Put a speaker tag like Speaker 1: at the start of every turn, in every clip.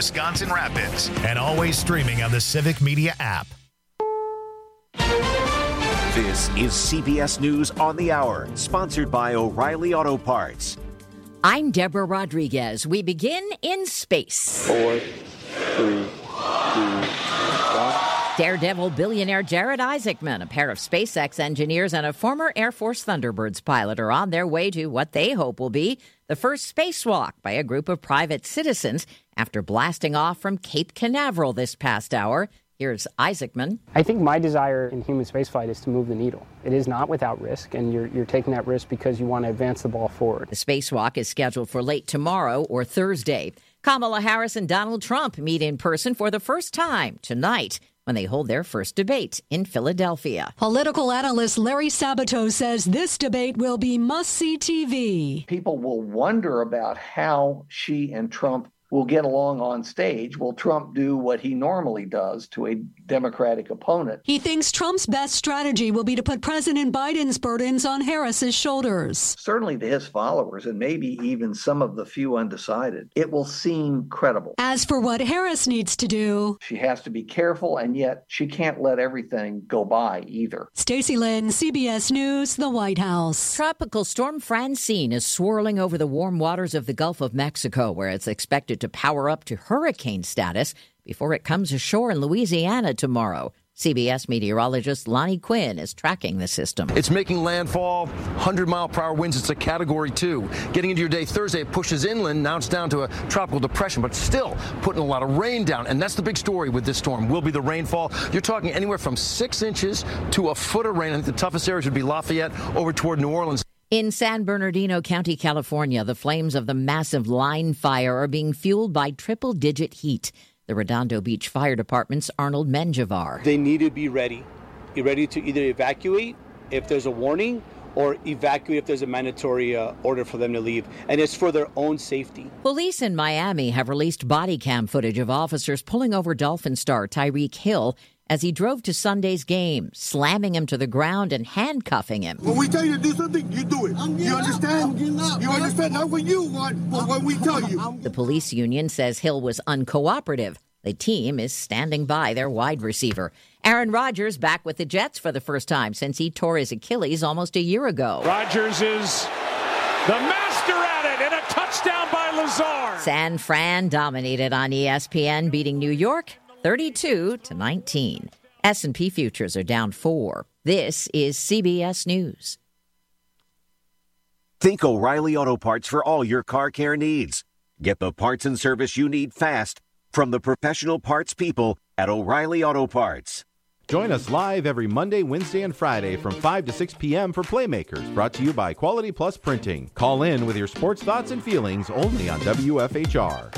Speaker 1: Wisconsin Rapids, and always streaming on the Civic Media app.
Speaker 2: This is CBS News on the Hour, sponsored by O'Reilly Auto Parts.
Speaker 3: I'm Deborah Rodriguez. We begin in space.
Speaker 4: 4, 3, 2, 1.
Speaker 3: Daredevil billionaire Jared Isaacman, a pair of SpaceX engineers, and a former Air Force Thunderbirds pilot are on their way to what they hope will be the first spacewalk by a group of private citizens after blasting off from Cape Canaveral this past hour. Here's Isaacman.
Speaker 5: I think my desire in human spaceflight is to move the needle. It is not without risk, and you're taking that risk because you want to advance the ball forward.
Speaker 3: The spacewalk is scheduled for late tomorrow or Thursday. Kamala Harris and Donald Trump meet in person for the first time tonight when they hold their first debate in Philadelphia.
Speaker 6: Political analyst Larry Sabato says this debate will be must-see TV.
Speaker 7: People will wonder about how she and Trump will get along on stage. Will Trump do what he normally does to a Democratic opponent?
Speaker 6: He thinks Trump's best strategy will be to put President Biden's burdens on Harris's shoulders.
Speaker 7: Certainly to his followers, and maybe even some of the few undecided, it will seem credible.
Speaker 6: As for what Harris needs to do,
Speaker 7: she has to be careful, and yet she can't let everything go by either.
Speaker 6: Stacey Lynn, CBS News, the White House.
Speaker 3: Tropical storm Francine is swirling over the warm waters of the Gulf of Mexico, where it's expected to power up to hurricane status before it comes ashore in Louisiana tomorrow. CBS meteorologist Lonnie Quinn is tracking the system.
Speaker 8: It's making landfall, 100-mile-per-hour winds. It's a Category 2. Getting into your day Thursday, it pushes inland. Now it's down to a tropical depression, but still putting a lot of rain down. And that's the big story with this storm, will be the rainfall. You're talking anywhere from 6 inches to a foot of rain. I think the toughest areas would be Lafayette over toward New Orleans.
Speaker 3: In San Bernardino County, California, the flames of the massive line fire are being fueled by triple-digit heat. The Redondo Beach Fire Department's Arnold Menjivar.
Speaker 9: They need to be ready to either evacuate if there's a warning or evacuate if there's a mandatory order for them to leave. And it's for their own safety.
Speaker 3: Police in Miami have released body cam footage of officers pulling over Dolphin star Tyreek Hill as he drove to Sunday's game, slamming him to the ground and handcuffing him.
Speaker 10: When we tell you to do something, you do it. You understand? You understand? Not what you want, but what we tell you.
Speaker 3: The police union says Hill was uncooperative. The team is standing by their wide receiver. Aaron Rodgers back with the Jets for the first time since he tore his Achilles almost a year ago.
Speaker 11: Rodgers is the master at it, and a touchdown by Lazard.
Speaker 3: San Fran dominated on ESPN, beating New York 32-19. S&P futures are down 4. This is CBS News.
Speaker 2: Think O'Reilly Auto Parts for all your car care needs. Get the parts and service you need fast from the professional parts people at O'Reilly Auto Parts.
Speaker 12: Join us live every Monday, Wednesday, and Friday from 5 to 6 p.m. for Playmakers, brought to you by Quality Plus Printing. Call in with your sports thoughts and feelings only on WFHR.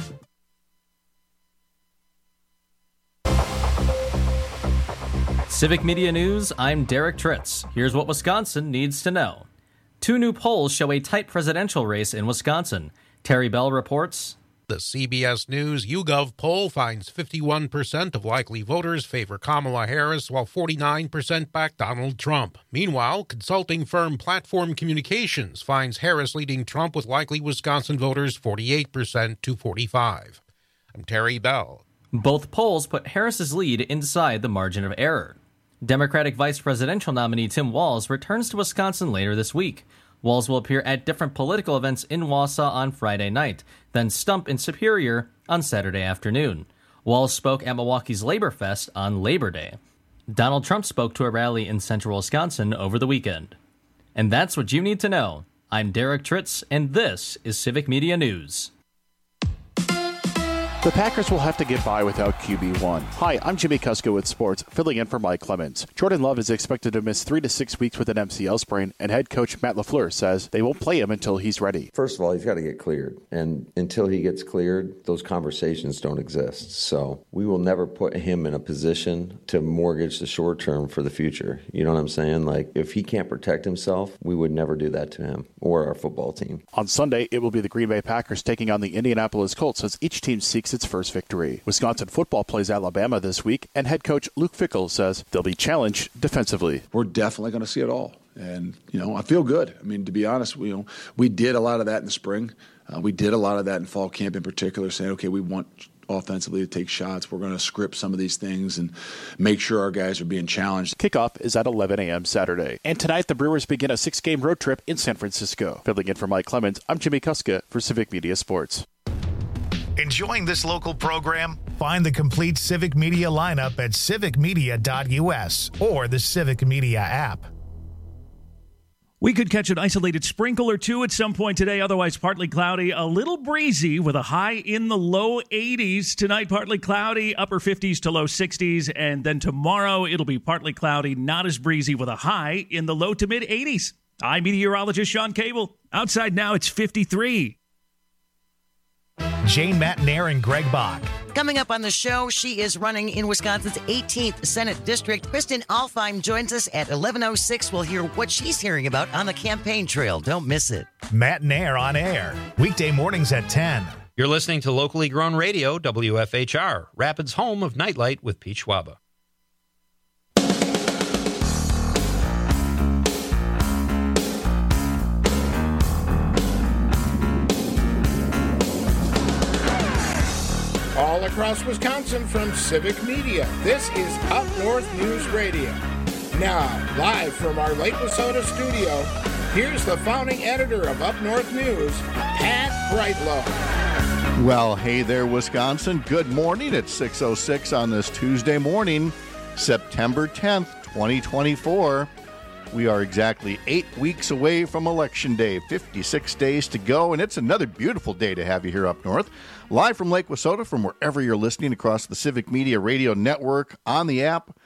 Speaker 13: Civic Media News, I'm Derek Tritz. Here's what Wisconsin needs to know. 2 new polls show a tight presidential race in Wisconsin. Terry Bell reports.
Speaker 14: The CBS News YouGov poll finds 51% of likely voters favor Kamala Harris, while 49% back Donald Trump. Meanwhile, consulting firm Platform Communications finds Harris leading Trump with likely Wisconsin voters 48% to 45%. I'm Terry Bell.
Speaker 13: Both polls put Harris's lead inside the margin of error. Democratic vice presidential nominee Tim Walz returns to Wisconsin later this week. Walz will appear at different political events in Wausau on Friday night, then stump in Superior on Saturday afternoon. Walz spoke at Milwaukee's Labor Fest on Labor Day. Donald Trump spoke to a rally in central Wisconsin over the weekend. And that's what you need to know. I'm Derek Tritz, and this is Civic Media News.
Speaker 15: The Packers will have to get by without QB1. Hi, I'm Jimmy Kusko with Sports, filling in for Mike Clemens. Jordan Love is expected to miss 3 to 6 weeks with an MCL sprain, and head coach Matt LaFleur says they won't play him until he's ready.
Speaker 16: First of all, he's got to get cleared, and until he gets cleared, those conversations don't exist. So we will never put him in a position to mortgage the short term for the future. You know what I'm saying? Like, if he can't protect himself, we would never do that to him or our football team.
Speaker 15: On Sunday, it will be the Green Bay Packers taking on the Indianapolis Colts as each team seeks its first victory. Wisconsin football plays Alabama this week, and head coach Luke Fickell says they'll be challenged defensively.
Speaker 17: We're definitely going to see it all. And, I feel good. I mean, to be honest, we did a lot of that in the spring. We did a lot of that in fall camp in particular, saying, okay, we want offensively to take shots. We're going to script some of these things and make sure our guys are being challenged.
Speaker 15: Kickoff is at 11 a.m. Saturday. And tonight, the Brewers begin a 6-game road trip in San Francisco. Filling in for Mike Clemens, I'm Jimmy Kuska for Civic Media Sports.
Speaker 1: Enjoying this local program? Find the complete Civic Media lineup at civicmedia.us or the Civic Media app.
Speaker 4: We could catch an isolated sprinkle or two at some point today, otherwise partly cloudy, a little breezy with a high in the low 80s. Tonight, partly cloudy, upper 50s to low 60s, and then tomorrow it'll be partly cloudy, not as breezy, with a high in the low to mid 80s. I'm meteorologist Sean Cable. Outside now, it's 53.
Speaker 1: Jane Matnair and Greg Bach.
Speaker 18: Coming up on the show, she is running in Wisconsin's 18th Senate District. Kristen Alfheim joins us at 11:06. We'll hear what she's hearing about on the campaign trail. Don't miss it.
Speaker 1: Matnair on air, weekday mornings at 10.
Speaker 19: You're listening to locally grown radio, WFHR, Rapids' home of Nightlight with Pete Schwaba.
Speaker 20: All across Wisconsin from Civic Media, this is Up North News Radio. Now, live from our Lake Wissota studio, here's the founding editor of Up North News, Pat Brightlow.
Speaker 21: Well, hey there, Wisconsin. Good morning. It's 6:06 on this Tuesday morning, September 10th, 2024. We are exactly 8 weeks away from Election Day, 56 days to go, and it's another beautiful day to have you here up north. Live from Lake Wissota, from wherever you're listening across the Civic Media Radio Network, on the app,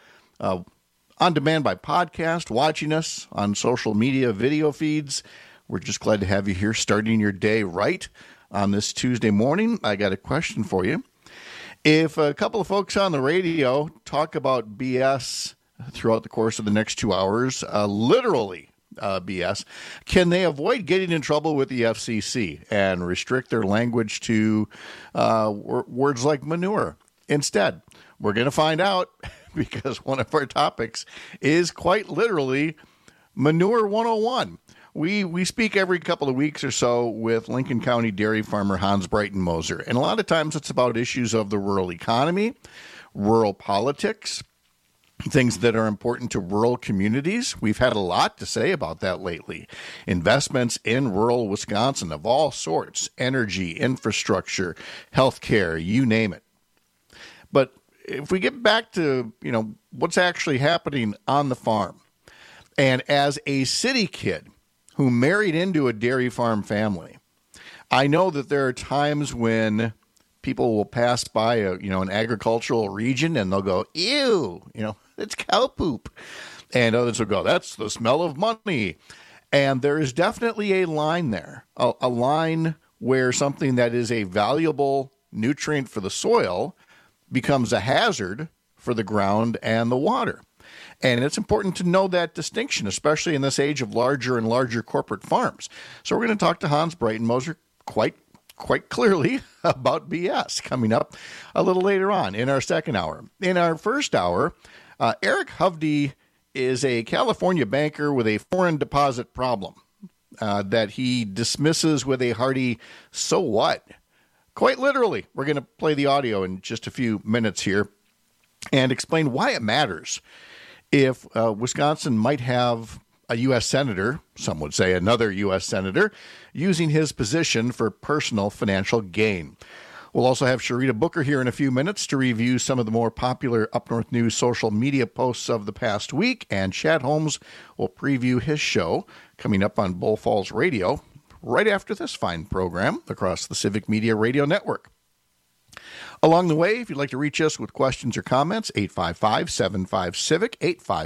Speaker 21: on demand by podcast, watching us on social media video feeds. We're just glad to have you here starting your day right on this Tuesday morning. I got a question for you. If a couple of folks on the radio talk about BS throughout the course of the next 2 hours, literally BS, can they avoid getting in trouble with the FCC and restrict their language to words like manure? Instead, we're going to find out, because one of our topics is quite literally Manure 101. We speak every couple of weeks or so with Lincoln County dairy farmer Hans Breitenmoser, and a lot of times it's about issues of the rural economy, rural politics, things that are important to rural communities. We've had a lot to say about that lately. Investments in rural Wisconsin of all sorts, energy, infrastructure, healthcare, you name it. But if we get back to, what's actually happening on the farm, and as a city kid who married into a dairy farm family, I know that there are times when people will pass by an agricultural region and they'll go, ew, it's cow poop. And others will go, that's the smell of money. And there is definitely a line there, a line where something that is a valuable nutrient for the soil becomes a hazard for the ground and the water. And it's important to know that distinction, especially in this age of larger and larger corporate farms. So we're going to talk to Hans Breitenmoser quite clearly about BS coming up a little later on in our second hour. In our first hour, Eric Hovde is a California banker with a foreign deposit problem that he dismisses with a hearty, so what? Quite literally. We're going to play the audio in just a few minutes here and explain why it matters if Wisconsin might have a U.S. senator, some would say another U.S. senator, using his position for personal financial gain. We'll also have Sharita Booker here in a few minutes to review some of the more popular Up North News social media posts of the past week, and Chad Holmes will preview his show coming up on Bull Falls Radio right after this fine program across the Civic Media Radio Network. Along the way, if you'd like to reach us with questions or comments, 855-75-CIVIC,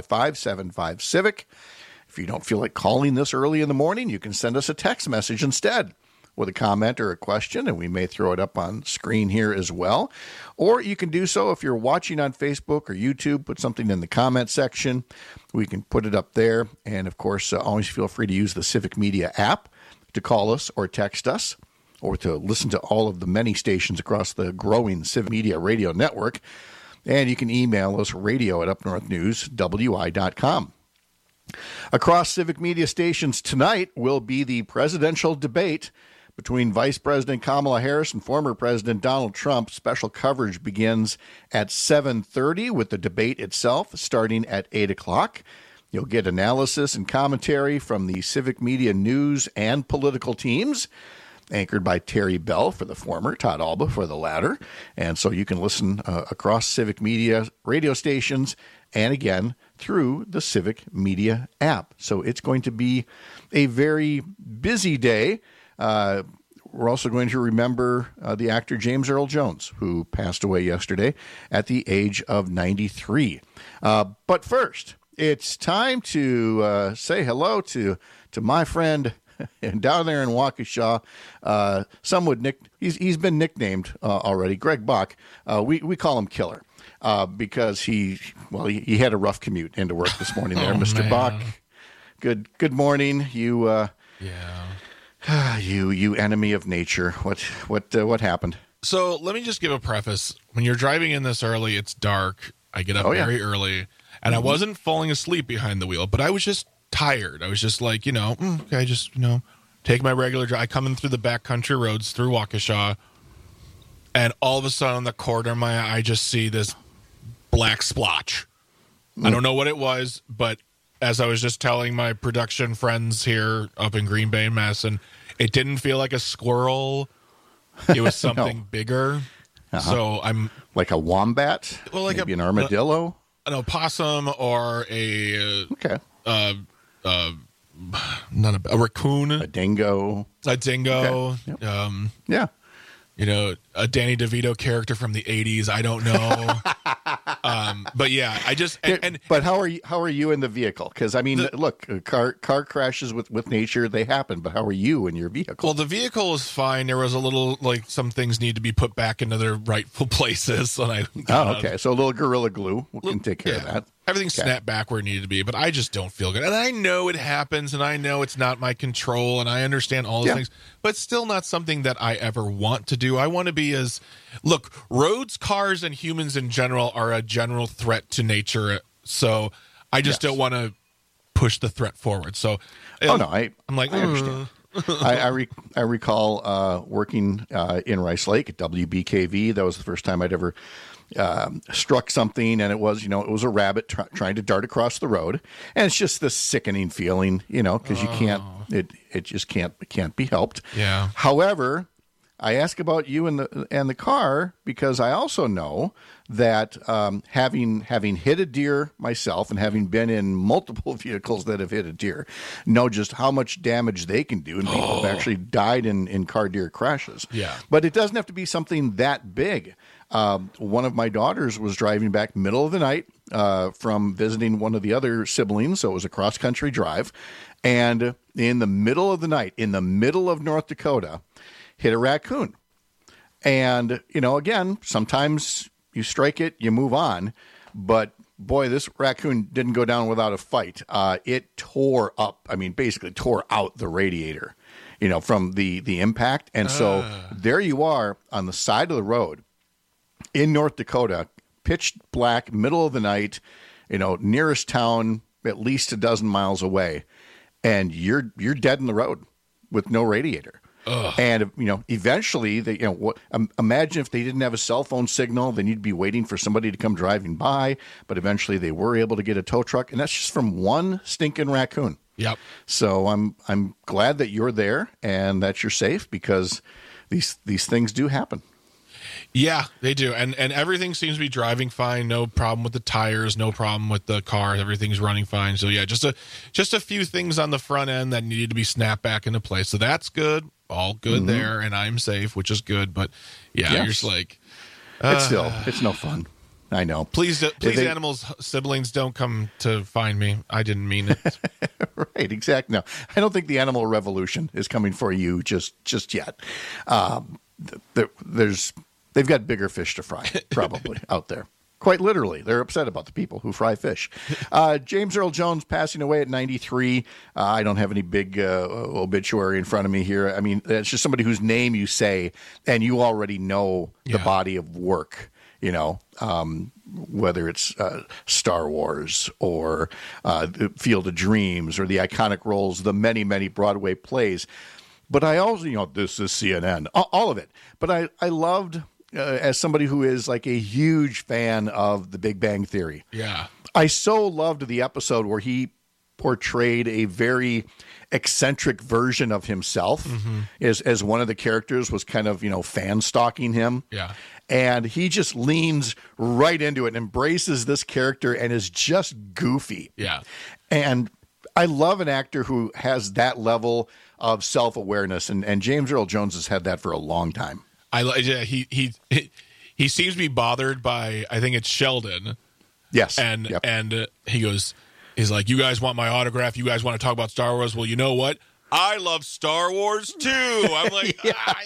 Speaker 21: 855-75-CIVIC. If you don't feel like calling this early in the morning, you can send us a text message instead with a comment or a question, and we may throw it up on screen here as well. Or you can do so if you're watching on Facebook or YouTube, put something in the comment section. We can put it up there. And, of course, always feel free to use the Civic Media app to call us or text us, or to listen to all of the many stations across the growing Civic Media Radio Network. And you can email us radio@upnorthnewswi.com. Across Civic Media stations tonight will be the presidential debate between Vice President Kamala Harris and former President Donald Trump. Special coverage begins at 7:30 with the debate itself starting at 8 o'clock. You'll get analysis and commentary from the Civic Media news and political teams, anchored by Terry Bell for the former, Todd Alba for the latter. And so you can listen across Civic Media radio stations and again through the Civic Media app. So it's going to be a very busy day. We're also going to remember the actor James Earl Jones, who passed away yesterday at the age of 93. But first, it's time to say hello to my friend down there in Waukesha. Some would he's been nicknamed already, Greg Bach. We call him Killer because he had a rough commute into work this morning there. Mr. Man. Bach, good morning. You you enemy of nature. What happened?
Speaker 5: So let me just give a preface. When you're driving in this early, it's dark. I get up very early, and I wasn't falling asleep behind the wheel, but I was just tired. I was just like, okay, just, take my regular drive. I come in through the backcountry roads through Waukesha, and all of a sudden on the corner of my eye, I just see this black splotch. I don't know what it was, but as I was just telling my production friends here up in Green Bay, Madison, it didn't feel like a squirrel. It was something bigger. So I'm
Speaker 21: like a wombat, maybe an armadillo,
Speaker 5: an opossum, or a a raccoon,
Speaker 21: a dingo,
Speaker 5: Okay. Yep. A Danny DeVito character from the 80s. I don't know. But yeah, I just
Speaker 21: but how are you in the vehicle? Because look, car crashes with nature, they happen. But how are you in your vehicle?
Speaker 5: Well, the vehicle was fine. There was a little some things need to be put back into their rightful places. So
Speaker 21: so a little Gorilla Glue can take care of that.
Speaker 5: Everything snapped back where it needed to be, but I just don't feel good. And I know it happens, and I know it's not my control, and I understand all those things, but it's still not something that I ever want to do. I want to be look, roads, cars, and humans in general are a general threat to nature, so I just don't want to push the threat forward. So,
Speaker 21: I'm like, I understand. I recall working in Rice Lake at WBKV. That was the first time I'd ever struck something, and it was a rabbit trying to dart across the road, and it's just this sickening feeling, because you can't, it just can't be helped.
Speaker 5: Yeah.
Speaker 21: However, I ask about you and the car because I also know that having hit a deer myself and having been in multiple vehicles that have hit a deer, know just how much damage they can do, and people have actually died in car deer crashes.
Speaker 5: Yeah.
Speaker 21: But it doesn't have to be something that big. One of my daughters was driving back middle of the night from visiting one of the other siblings, so it was a cross-country drive, and in the middle of the night, in the middle of North Dakota, hit a raccoon. And, again, sometimes you strike it, you move on, but boy, this raccoon didn't go down without a fight. It tore up, basically tore out the radiator, from the impact. And so there you are on the side of the road in North Dakota, pitch black, middle of the night, nearest town at least a dozen miles away, and you're dead in the road with no radiator.
Speaker 5: Ugh.
Speaker 21: And eventually imagine if they didn't have a cell phone signal, then you'd be waiting for somebody to come driving by. But eventually they were able to get a tow truck, and that's just from one stinking raccoon.
Speaker 5: Yep.
Speaker 21: So I'm glad that you're there and that you're safe, because these things do happen.
Speaker 5: Yeah, they do. And everything seems to be driving fine. No problem with the tires. No problem with the car. Everything's running fine. So, yeah, just a few things on the front end that needed to be snapped back into place. So that's good. All good there. And I'm safe, which is good. But, yeah, you're just like...
Speaker 21: It's no fun. I know.
Speaker 5: Please, animals, siblings, don't come to find me. I didn't mean it.
Speaker 21: Right, exactly. No, I don't think the animal revolution is coming for you just yet. They've got bigger fish to fry, probably, out there. Quite literally. They're upset about the people who fry fish. James Earl Jones passing away at 93. I don't have any big obituary in front of me here. It's just somebody whose name you say, and you already know the body of work, whether it's Star Wars or Field of Dreams or the iconic roles, the many, many Broadway plays. But I also, this is CNN, all of it. But I loved, as somebody who is like a huge fan of The Big Bang Theory.
Speaker 5: Yeah.
Speaker 21: I so loved the episode where he portrayed a very eccentric version of himself as one of the characters was kind of, fan stalking him.
Speaker 5: Yeah.
Speaker 21: And he just leans right into it and embraces this character and is just goofy.
Speaker 5: Yeah.
Speaker 21: And I love an actor who has that level of self-awareness, and James Earl Jones has had that for a long time.
Speaker 5: He seems to be bothered by, I think it's Sheldon.
Speaker 21: Yes.
Speaker 5: And he's like, you guys want my autograph? You guys want to talk about Star Wars? Well, you know what? I love Star Wars too. I'm like,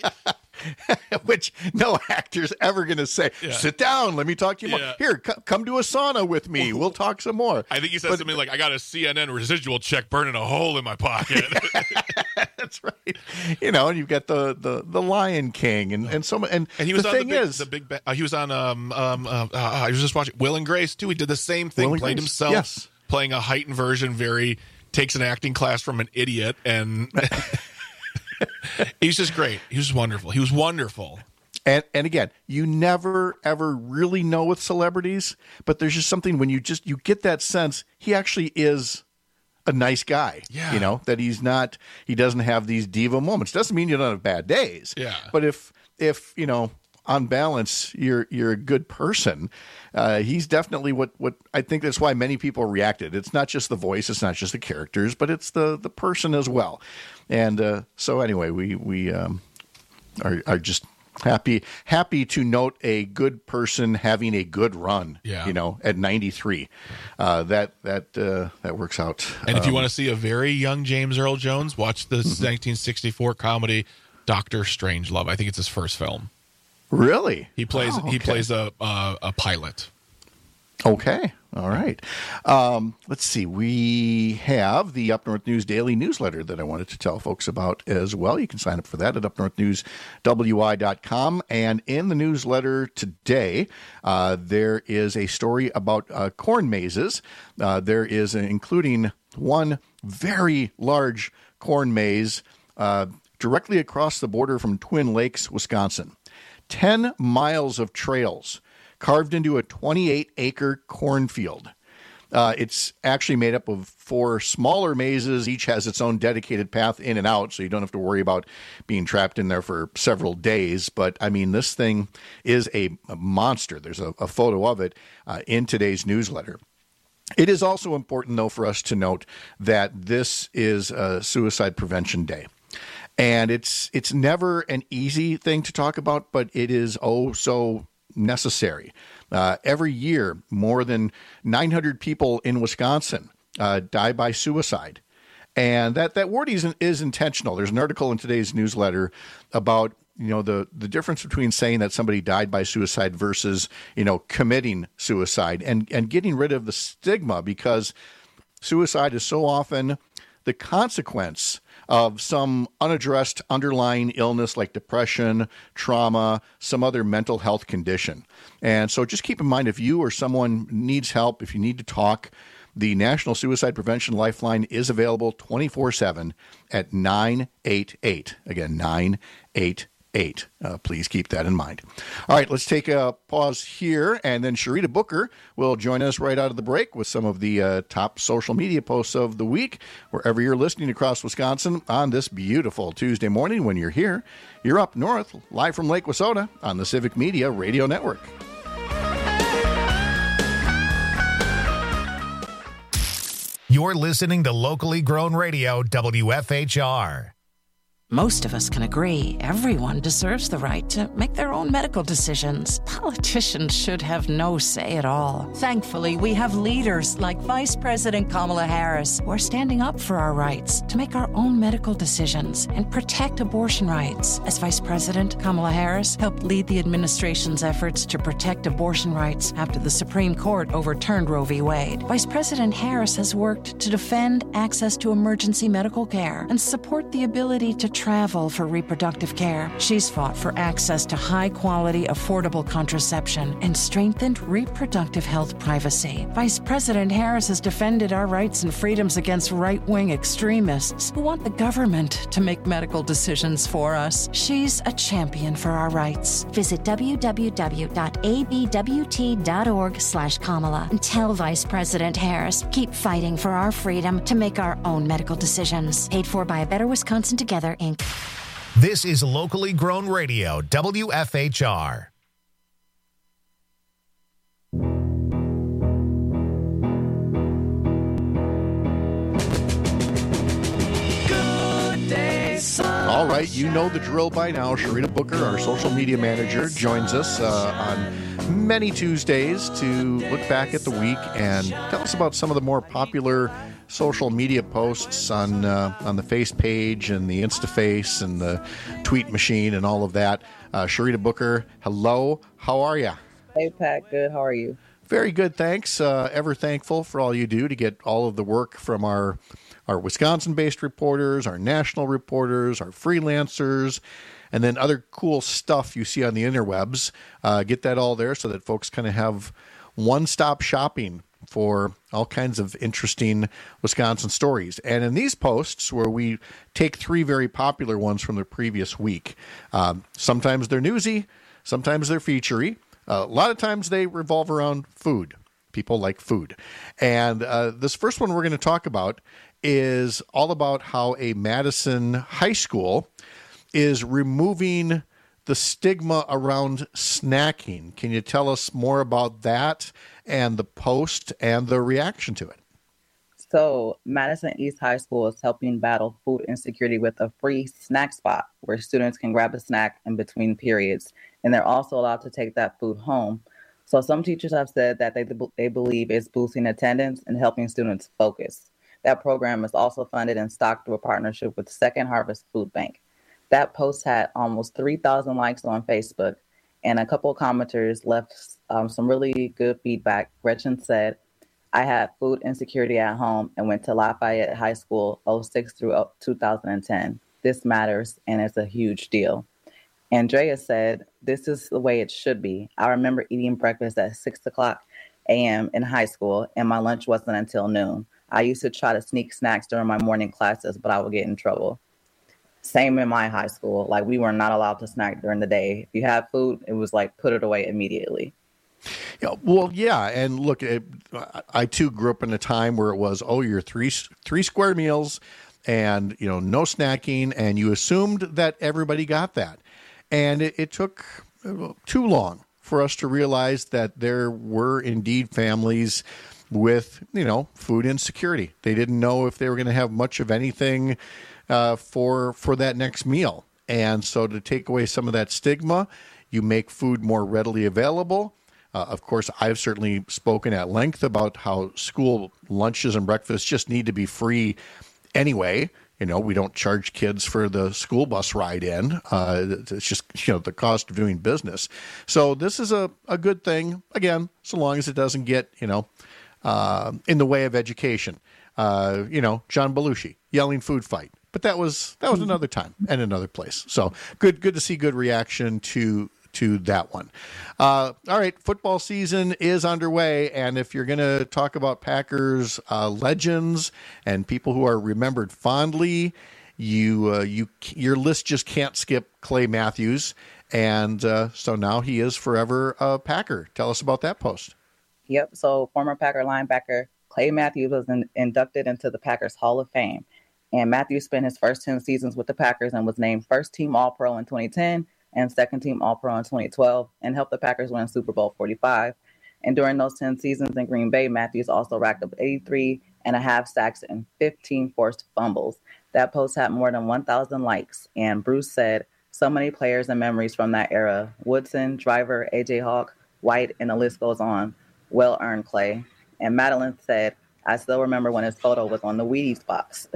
Speaker 21: which no actor's ever going to say, sit down, let me talk to you more. Here, come to a sauna with me. We'll talk some more.
Speaker 5: I think he said something like, I got a CNN residual check burning a hole in my pocket.
Speaker 21: That's right. And you've got the Lion King and so much. And
Speaker 5: he was
Speaker 21: the
Speaker 5: on
Speaker 21: thing is,
Speaker 5: he was on I was just watching Will and Grace too. He did the same thing, played himself, playing a heightened version, takes an acting class from an idiot, and he's just great. He was wonderful. He was wonderful.
Speaker 21: And again, you never, ever really know with celebrities, but there's just something when you get that sense he actually is a nice guy.
Speaker 5: Yeah.
Speaker 21: That he doesn't have these diva moments. Doesn't mean you don't have bad days.
Speaker 5: Yeah.
Speaker 21: But if on balance, you're a good person. He's definitely what I think that's why many people reacted. It's not just the voice, it's not just the characters, but it's the person as well. And so anyway, we are just happy to note a good person having a good run.
Speaker 5: Yeah.
Speaker 21: At 93, that works out.
Speaker 5: And if you want to see a very young James Earl Jones, watch the 1964 comedy Dr. Strangelove. I think it's his first film.
Speaker 21: Really?
Speaker 5: He plays a pilot.
Speaker 21: Okay. All right. Let's see. We have the Up North News Daily Newsletter that I wanted to tell folks about as well. You can sign up for that at upnorthnewswi.com. And in the newsletter today, there is a story about corn mazes. There is including one very large corn maze directly across the border from Twin Lakes, Wisconsin. 10 miles of trails carved into a 28-acre cornfield. It's actually made up of 4 smaller mazes. Each has its own dedicated path in and out, so you don't have to worry about being trapped in there for several days. But, I mean, this thing is a monster. There's a photo of it in today's newsletter. It is also important, though, for us to note that this is Suicide Prevention Day. And it's never an easy thing to talk about, but it is so necessary. Every year, more than 900 people in Wisconsin die by suicide. And that word is intentional. There's an article in today's newsletter about the difference between saying that somebody died by suicide versus committing suicide and getting rid of the stigma, because suicide is so often the consequence of some unaddressed underlying illness like depression, trauma, some other mental health condition. And so just keep in mind, if you or someone needs help, if you need to talk, the National Suicide Prevention Lifeline is available 24/7 at 988. Again, 988. Please keep that in mind. All right, let's take a pause here, and then Sharita Booker will join us right out of the break with some of the top social media posts of the week, wherever you're listening across Wisconsin on this beautiful Tuesday morning. When you're here, you're up north, live from Lake Wissota on the Civic Media Radio Network.
Speaker 1: You're listening to locally grown radio, WFHR.
Speaker 7: Most of us can agree everyone deserves the right to make their own medical decisions. Politicians should have no say at all. Thankfully, we have leaders like Vice President Kamala Harris who are standing up for our rights to make our own medical decisions and protect abortion rights. As Vice President, Kamala Harris helped lead the administration's efforts to protect abortion rights after the Supreme Court overturned Roe v. Wade. Vice President Harris has worked to defend access to emergency medical care and support the ability to travel for reproductive care. She's fought for access to high-quality, affordable contraception and strengthened reproductive health privacy. Vice President Harris has defended our rights and freedoms against right-wing extremists who want the government to make medical decisions for us. She's a champion for our rights. Visit www.abwt.org/Kamala and tell Vice President Harris, keep fighting for our freedom to make our own medical decisions. Paid for by A Better Wisconsin Together, Inc.
Speaker 1: This is locally grown radio, WFHR.
Speaker 21: All right, you know the drill by now. Sharita Booker, our social media manager, joins us on many Tuesdays to look back at the week and tell us about some of the more popular social media posts on the Face page and the InstaFace and the tweet machine and all of that. Sharita Booker, hello. How are you?
Speaker 6: Hey, Pat. Good. How are you?
Speaker 21: Very good, thanks. Ever thankful for all you do to get all of the work from our Wisconsin-based reporters, our national reporters, our freelancers, and then other cool stuff you see on the interwebs. Get that all there so that folks kind of have one-stop shopping for all kinds of interesting Wisconsin stories. And in these posts, where we take three very popular ones from the previous week, sometimes they're newsy, sometimes they're featurey. A lot of times they revolve around food. People like food. And this first one we're going to talk about is all about how a Madison high school is removing the stigma around snacking. Can you tell us more about that and the post and the reaction to it?
Speaker 6: So, Madison East High School is helping battle food insecurity with a free snack spot where students can grab a snack in between periods. And they're also allowed to take that food home. So some teachers have said that they believe it's boosting attendance and helping students focus. That program is also funded and stocked through a partnership with Second Harvest Food Bank. That post had almost 3,000 likes on Facebook, and a couple of commenters left some really good feedback. Gretchen said, I had food insecurity at home and went to Lafayette High School 06 through 2010. This matters, and it's a huge deal. Andrea said, this is the way it should be. I remember eating breakfast at 6 o'clock a.m. in high school, and my lunch wasn't until noon. I used to try to sneak snacks during my morning classes, but I would get in trouble. Same in my high school. Like, we were not allowed to snack during the day. If you had food, it was like, put it away immediately.
Speaker 21: Yeah, well, yeah, and look, I too grew up in a time where it was, you're three square meals and, no snacking, and you assumed that everybody got that. And it took too long for us to realize that there were indeed families with, food insecurity. They didn't know if they were going to have much of anything for that next meal. And so to take away some of that stigma, you make food more readily available. Of course, I've certainly spoken at length about how school lunches and breakfasts just need to be free anyway. We don't charge kids for the school bus ride in. It's just, the cost of doing business. So this is a good thing, again, so long as it doesn't get, in the way of education. John Belushi yelling food fight. But that was another time and another place. So good to see good reaction to that one. All right, football season is underway, and if you're going to talk about Packers legends and people who are remembered fondly, your list just can't skip Clay Matthews, and so now he is forever a Packer. Tell us about that post.
Speaker 6: Yep, so former Packer linebacker Clay Matthews was inducted into the Packers Hall of Fame, and Matthews spent his first 10 seasons with the Packers and was named first-team All-Pro in 2010 and second-team All-Pro in 2012, and helped the Packers win Super Bowl 45. And during those 10 seasons in Green Bay, Matthews also racked up 83.5 sacks and 15 forced fumbles. That post had more than 1,000 likes, and Bruce said, so many players and memories from that era. Woodson, Driver, A.J. Hawk, White, and the list goes on. Well earned, Clay. And Madeline said, I still remember when his photo was on the Wheaties box.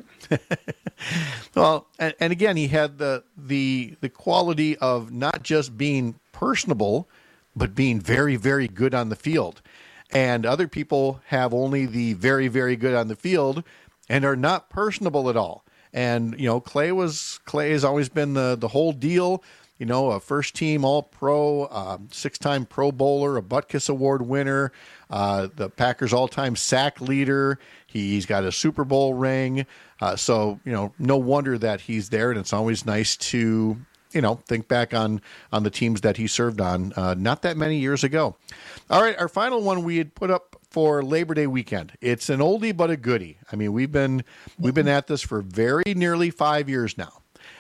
Speaker 21: Well, and again, he had the quality of not just being personable, but being very, very good on the field. And other people have only the very, very good on the field and are not personable at all. And, Clay has always been the whole deal. A first-team All-Pro, 6-time Pro Bowler, a Butkus Award winner, the Packers' all-time sack leader. He's got a Super Bowl ring. So, no wonder that he's there, and it's always nice to, think back on the teams that he served on not that many years ago. All right, our final one we had put up for Labor Day weekend. It's an oldie but a goodie. I mean, we've been at this for very nearly 5 years now.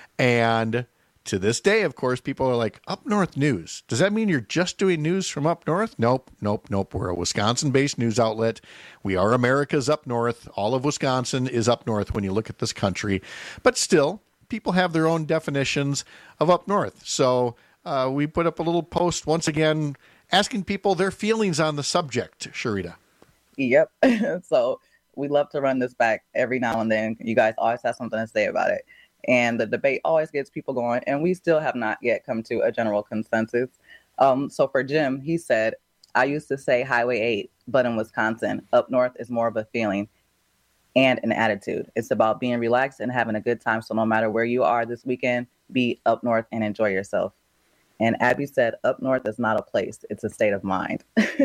Speaker 21: And to this day, of course, people are like, Up North News. Does that mean you're just doing news from up north? Nope. We're a Wisconsin-based news outlet. We are America's up north. All of Wisconsin is up north when you look at this country. But still, people have their own definitions of up north. So we put up a little post once again asking people their feelings on the subject, Sharita.
Speaker 6: Yep. So we love to run this back every now and then. You guys always have something to say about it. And the debate always gets people going, and we still have not yet come to a general consensus. So for Jim, he said, I used to say Highway 8, but in Wisconsin, up north is more of a feeling and an attitude. It's about being relaxed and having a good time. So no matter where you are this weekend, be up north and enjoy yourself. And Abby said, up north is not a place. It's a state of mind.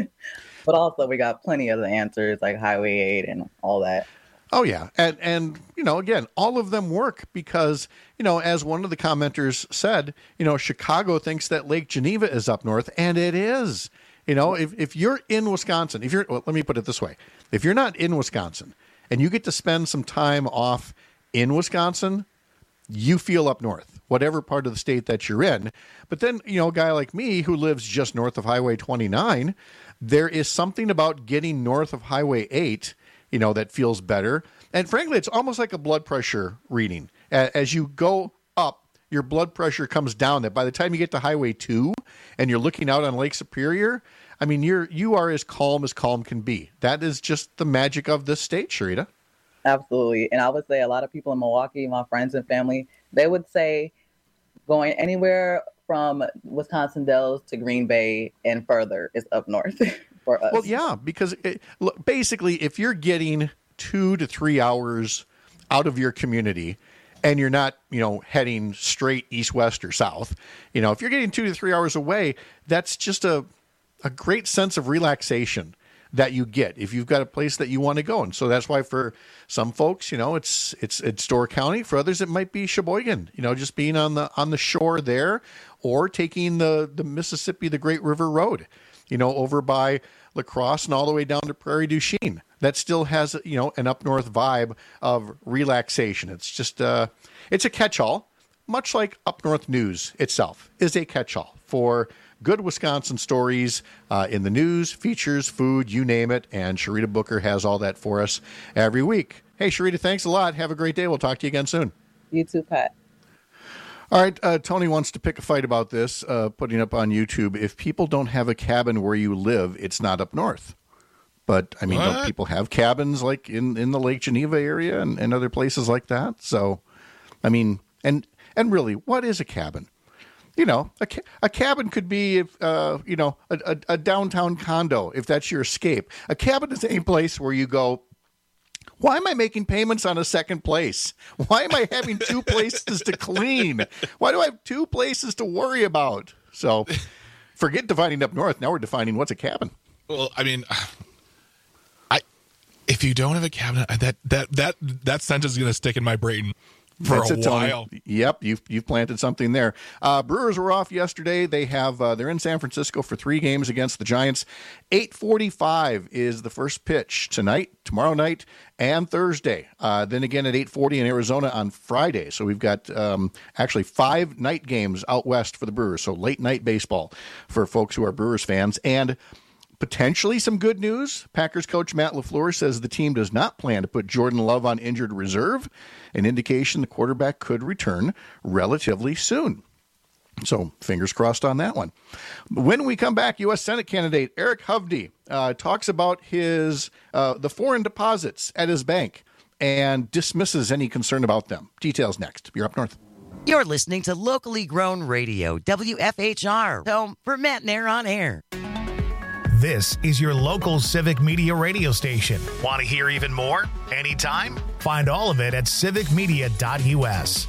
Speaker 6: But also we got plenty of the answers like Highway 8 and all that.
Speaker 21: Oh, yeah. And again, all of them work because, as one of the commenters said, Chicago thinks that Lake Geneva is up north, and it is. If you're in Wisconsin, let me put it this way. If you're not in Wisconsin and you get to spend some time off in Wisconsin, you feel up north, whatever part of the state that you're in. But then, a guy like me who lives just north of Highway 29, there is something about getting north of Highway 8 that feels better. And frankly, it's almost like a blood pressure reading. As you go up, your blood pressure comes down. That by the time you get to Highway 2 and you're looking out on Lake Superior, I mean, you are as calm can be. That is just the magic of this state, Sharita.
Speaker 6: Absolutely. And I would say a lot of people in Milwaukee, my friends and family, they would say going anywhere from Wisconsin Dells to Green Bay and further is up north. For us.
Speaker 21: Well, yeah, because basically, if you're getting 2 to 3 hours out of your community and you're not, heading straight east, west, or south, if you're getting 2 to 3 hours away, that's just a great sense of relaxation that you get if you've got a place that you want to go. And so that's why for some folks, it's Door County. For others, it might be Sheboygan, just being on the shore there or taking the Mississippi, the Great River Road. Over by La Crosse and all the way down to Prairie du Chien. That still has, an up north vibe of relaxation. It's just, it's a catch-all, much like Up North News itself is a catch-all for good Wisconsin stories in the news, features, food, you name it. And Sharita Booker has all that for us every week. Hey, Sharita, thanks a lot. Have a great day. We'll talk to you again soon.
Speaker 6: You too, Pat.
Speaker 21: All right, Tony wants to pick a fight about this, putting up on YouTube. If people don't have a cabin where you live, it's not up north. But, I mean, don't people have cabins like in the Lake Geneva area and other places like that? So, I mean, and really, what is a cabin? A cabin could be, a downtown condo, if that's your escape. A cabin is any place where you go, why am I making payments on a second place? Why am I having 2 places to clean? Why do I have 2 places to worry about? So forget defining up north. Now we're defining what's a cabin.
Speaker 5: Well, I mean, if you don't have a cabin, that sentence is going to stick in my brain for a while.
Speaker 21: Tony. Yep, you've planted something there. Brewers were off yesterday. They're in San Francisco for 3 games against the Giants. 8:45 is the first pitch tonight, tomorrow night, and Thursday. Then again at 8:40 in Arizona on Friday. So we've got actually 5 night games out west for the Brewers. So late night baseball for folks who are Brewers fans. And potentially some good news. Packers coach Matt LaFleur says the team does not plan to put Jordan Love on injured reserve, an indication the quarterback could return relatively soon. So fingers crossed on that one. When we come back, U.S. Senate candidate Eric Hovde talks about his the foreign deposits at his bank and dismisses any concern about them. Details next. You're up north.
Speaker 18: You're listening to locally grown radio, WFHR, home for Matt Nair on air.
Speaker 1: This is your local Civic Media radio station. Want to hear even more? Anytime? Find all of it at civicmedia.us.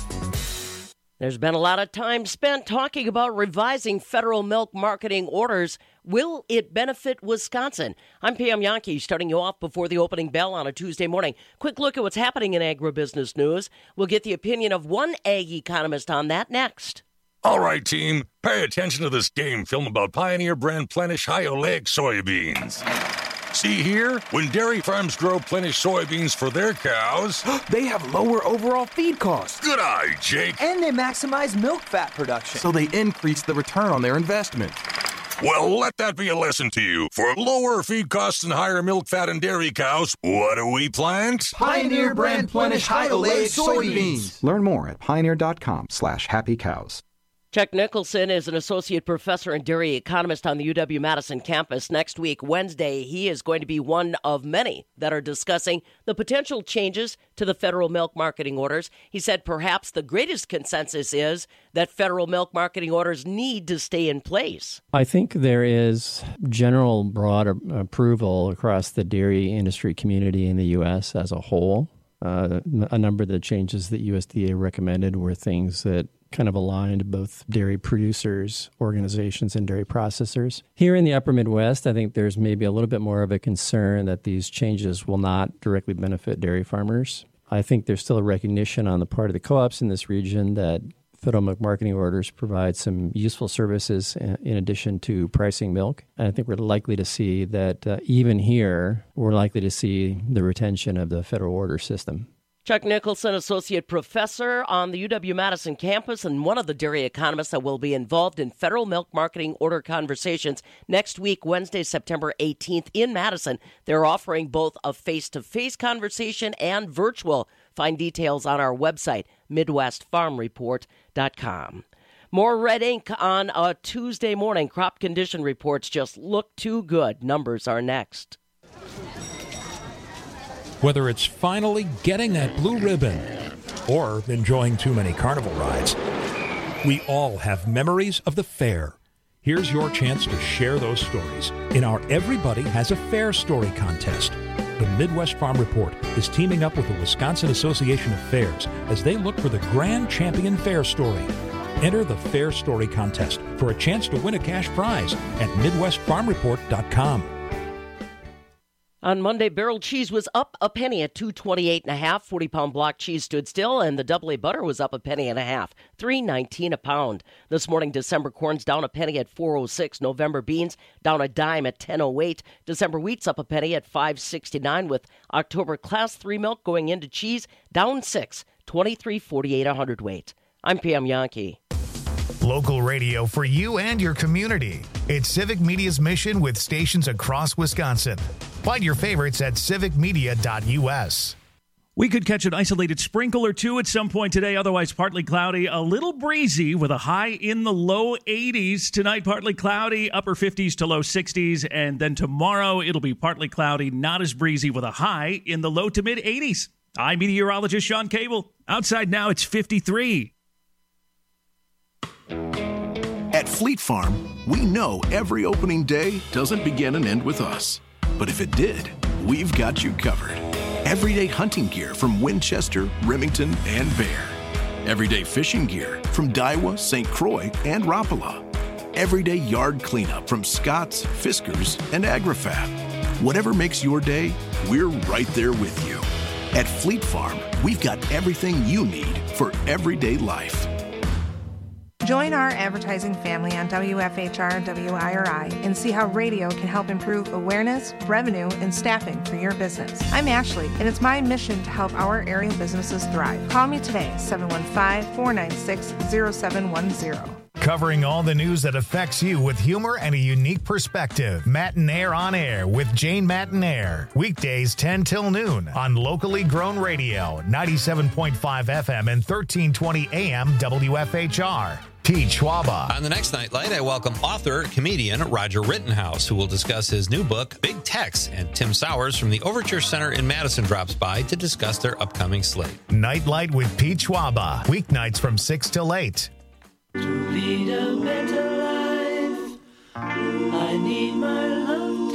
Speaker 8: There's been a lot of time spent talking about revising federal milk marketing orders. Will it benefit Wisconsin? I'm Pam Yankee, starting you off before the opening bell on a Tuesday morning. Quick look at what's happening in agribusiness news. We'll get the opinion of one ag economist on that next.
Speaker 22: All right, team, pay attention to this game film about Pioneer brand Plenish high oleic soybeans. See here? When dairy farms grow Plenish soybeans for their cows,
Speaker 23: they have lower overall feed costs.
Speaker 22: Good eye, Jake.
Speaker 23: And they maximize milk fat production, so they increase the return on their investment.
Speaker 22: Well, let that be a lesson to you. For lower feed costs and higher milk fat in dairy cows, what do we plant?
Speaker 23: Pioneer brand Plenish high oleic soybeans.
Speaker 24: Learn more at pioneer.com/happycows.
Speaker 8: Chuck Nicholson is an associate professor and dairy economist on the UW-Madison campus. Next week, Wednesday, he is going to be one of many that are discussing the potential changes to the federal milk marketing orders. He said perhaps the greatest consensus is that federal milk marketing orders need to stay in place.
Speaker 25: I think there is general broad approval across the dairy industry community in the U.S. as a whole. A number of the changes that USDA recommended were things that kind of aligned both dairy producers, organizations, and dairy processors. Here in the upper Midwest, I think there's maybe a little bit more of a concern that these changes will not directly benefit dairy farmers. I think there's still a recognition on the part of the co-ops in this region that federal milk marketing orders provide some useful services in addition to pricing milk. And I think we're likely to see that even here, we're likely to see the retention of the federal order system.
Speaker 8: Chuck Nicholson, associate professor on the UW-Madison campus and one of the dairy economists that will be involved in federal milk marketing order conversations next week, Wednesday, September 18th in Madison. They're offering both a face-to-face conversation and virtual. Find details on our website, MidwestFarmReport.com. More red ink on a Tuesday morning. Crop condition reports just look too good. Numbers are next.
Speaker 26: Whether it's finally getting that blue ribbon or enjoying too many carnival rides, we all have memories of the fair. Here's your chance to share those stories in our Everybody Has a Fair Story contest. The Midwest Farm Report is teaming up with the Wisconsin Association of Fairs as they look for the Grand Champion Fair Story. Enter the Fair Story contest for a chance to win a cash prize at MidwestFarmReport.com.
Speaker 8: On Monday, barrel cheese was up a penny at $2.28 1/2. 40-pound block cheese stood still, and the double A butter was up a penny and a half, $3.19 a pound. This morning, December corn's down a penny at $4.06. November beans down a dime at $10.08. December wheat's up a penny at $5.69, with October Class 3 milk going into cheese down 6, $23.48 a hundredweight. I'm Pam Yankee.
Speaker 1: Local radio for you and your community. It's Civic Media's mission with stations across Wisconsin. Find your favorites at civicmedia.us.
Speaker 4: We could catch an isolated sprinkle or two at some point today, otherwise partly cloudy, a little breezy with a high in the low 80s. Tonight, partly cloudy, upper 50s to low 60s, and then tomorrow it'll be partly cloudy, not as breezy with a high in the low to mid 80s. I'm meteorologist Sean Cable. Outside now, it's 53.
Speaker 27: At Fleet Farm, we know every opening day doesn't begin and end with us. But if it did, we've got you covered. Everyday hunting gear from Winchester, Remington, and Bear. Everyday fishing gear from Daiwa, St. Croix, and Rapala. Everyday yard cleanup from Scott's, Fiskars, and AgriFab. Whatever makes your day, we're right there with you. At Fleet Farm, we've got everything you need for everyday life.
Speaker 28: Join our advertising family on WFHR WIRI and see how radio can help improve awareness, revenue, and staffing for your business. I'm Ashley, and it's my mission to help our area businesses thrive. Call me today, 715-496-0710.
Speaker 1: Covering all the news that affects you with humor and a unique perspective. Matinaire on Air with Jane Matinaire. Weekdays 10 till noon on locally grown radio, 97.5 FM and 1320 AM WFHR. Pete Schwaba.
Speaker 29: On the next Nightlight, I welcome author, comedian Roger Rittenhouse, who will discuss his new book, Big Tex, and Tim Sowers from the Overture Center in Madison drops by to discuss their upcoming slate.
Speaker 1: Nightlight with Pete Schwaba. Weeknights from 6 till 8.
Speaker 30: To lead a better life, I need my love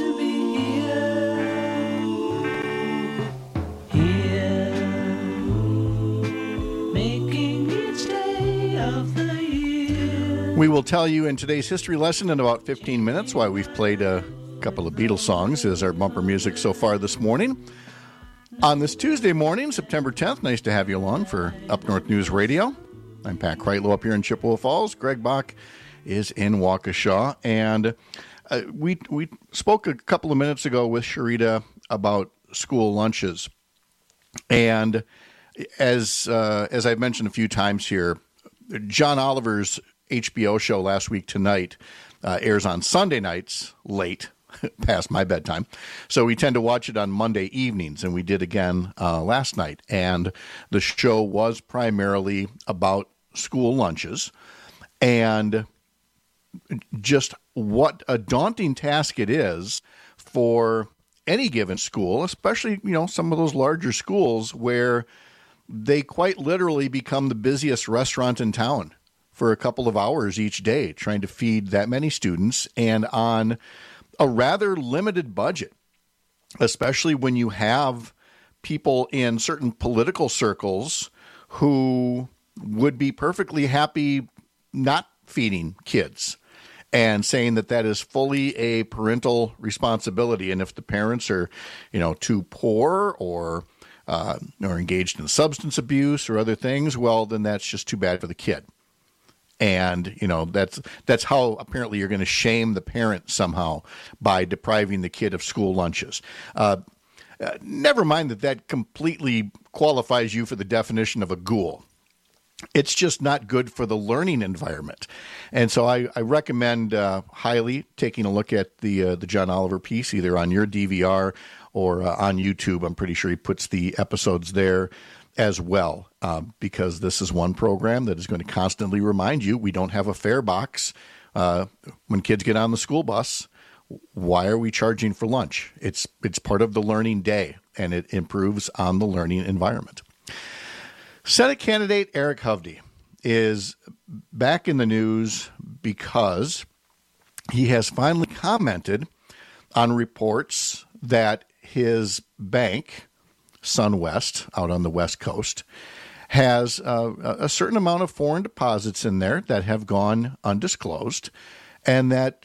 Speaker 21: We will tell you in today's history lesson in about 15 minutes why we've played a couple of Beatles songs as our bumper music so far this morning. On this Tuesday morning, September 10th, nice to have you along for Up North News Radio. I'm Pat Kreitlow up here in Chippewa Falls. Greg Bach is in Waukesha. And we spoke a couple of minutes ago with Sharita about school lunches. And as I've mentioned a few times here, John Oliver's HBO show Last Week Tonight airs on Sunday nights late, past my bedtime. So we tend to watch it on Monday evenings, and we did again last night. And the show was primarily about school lunches and just what a daunting task it is for any given school, especially, some of those larger schools where they quite literally become the busiest restaurant in town for a couple of hours each day, trying to feed that many students and on a rather limited budget, especially when you have people in certain political circles who would be perfectly happy not feeding kids and saying that that is fully a parental responsibility. And if the parents are, too poor or engaged in substance abuse or other things, well, then that's just too bad for the kid. And, that's how apparently you're going to shame the parent somehow by depriving the kid of school lunches. Never mind that completely qualifies you for the definition of a ghoul. It's just not good for the learning environment. And so I recommend highly taking a look at the John Oliver piece, either on your DVR or on YouTube. I'm pretty sure he puts the episodes there as well, because this is one program that is going to constantly remind you we don't have a fare box when kids get on the school bus. Why are we charging for lunch? It's part of the learning day, and it improves on the learning environment. Senate candidate Eric Hovde is back in the news because he has finally commented on reports that his bank, SunWest, out on the West Coast, has a certain amount of foreign deposits in there that have gone undisclosed, and that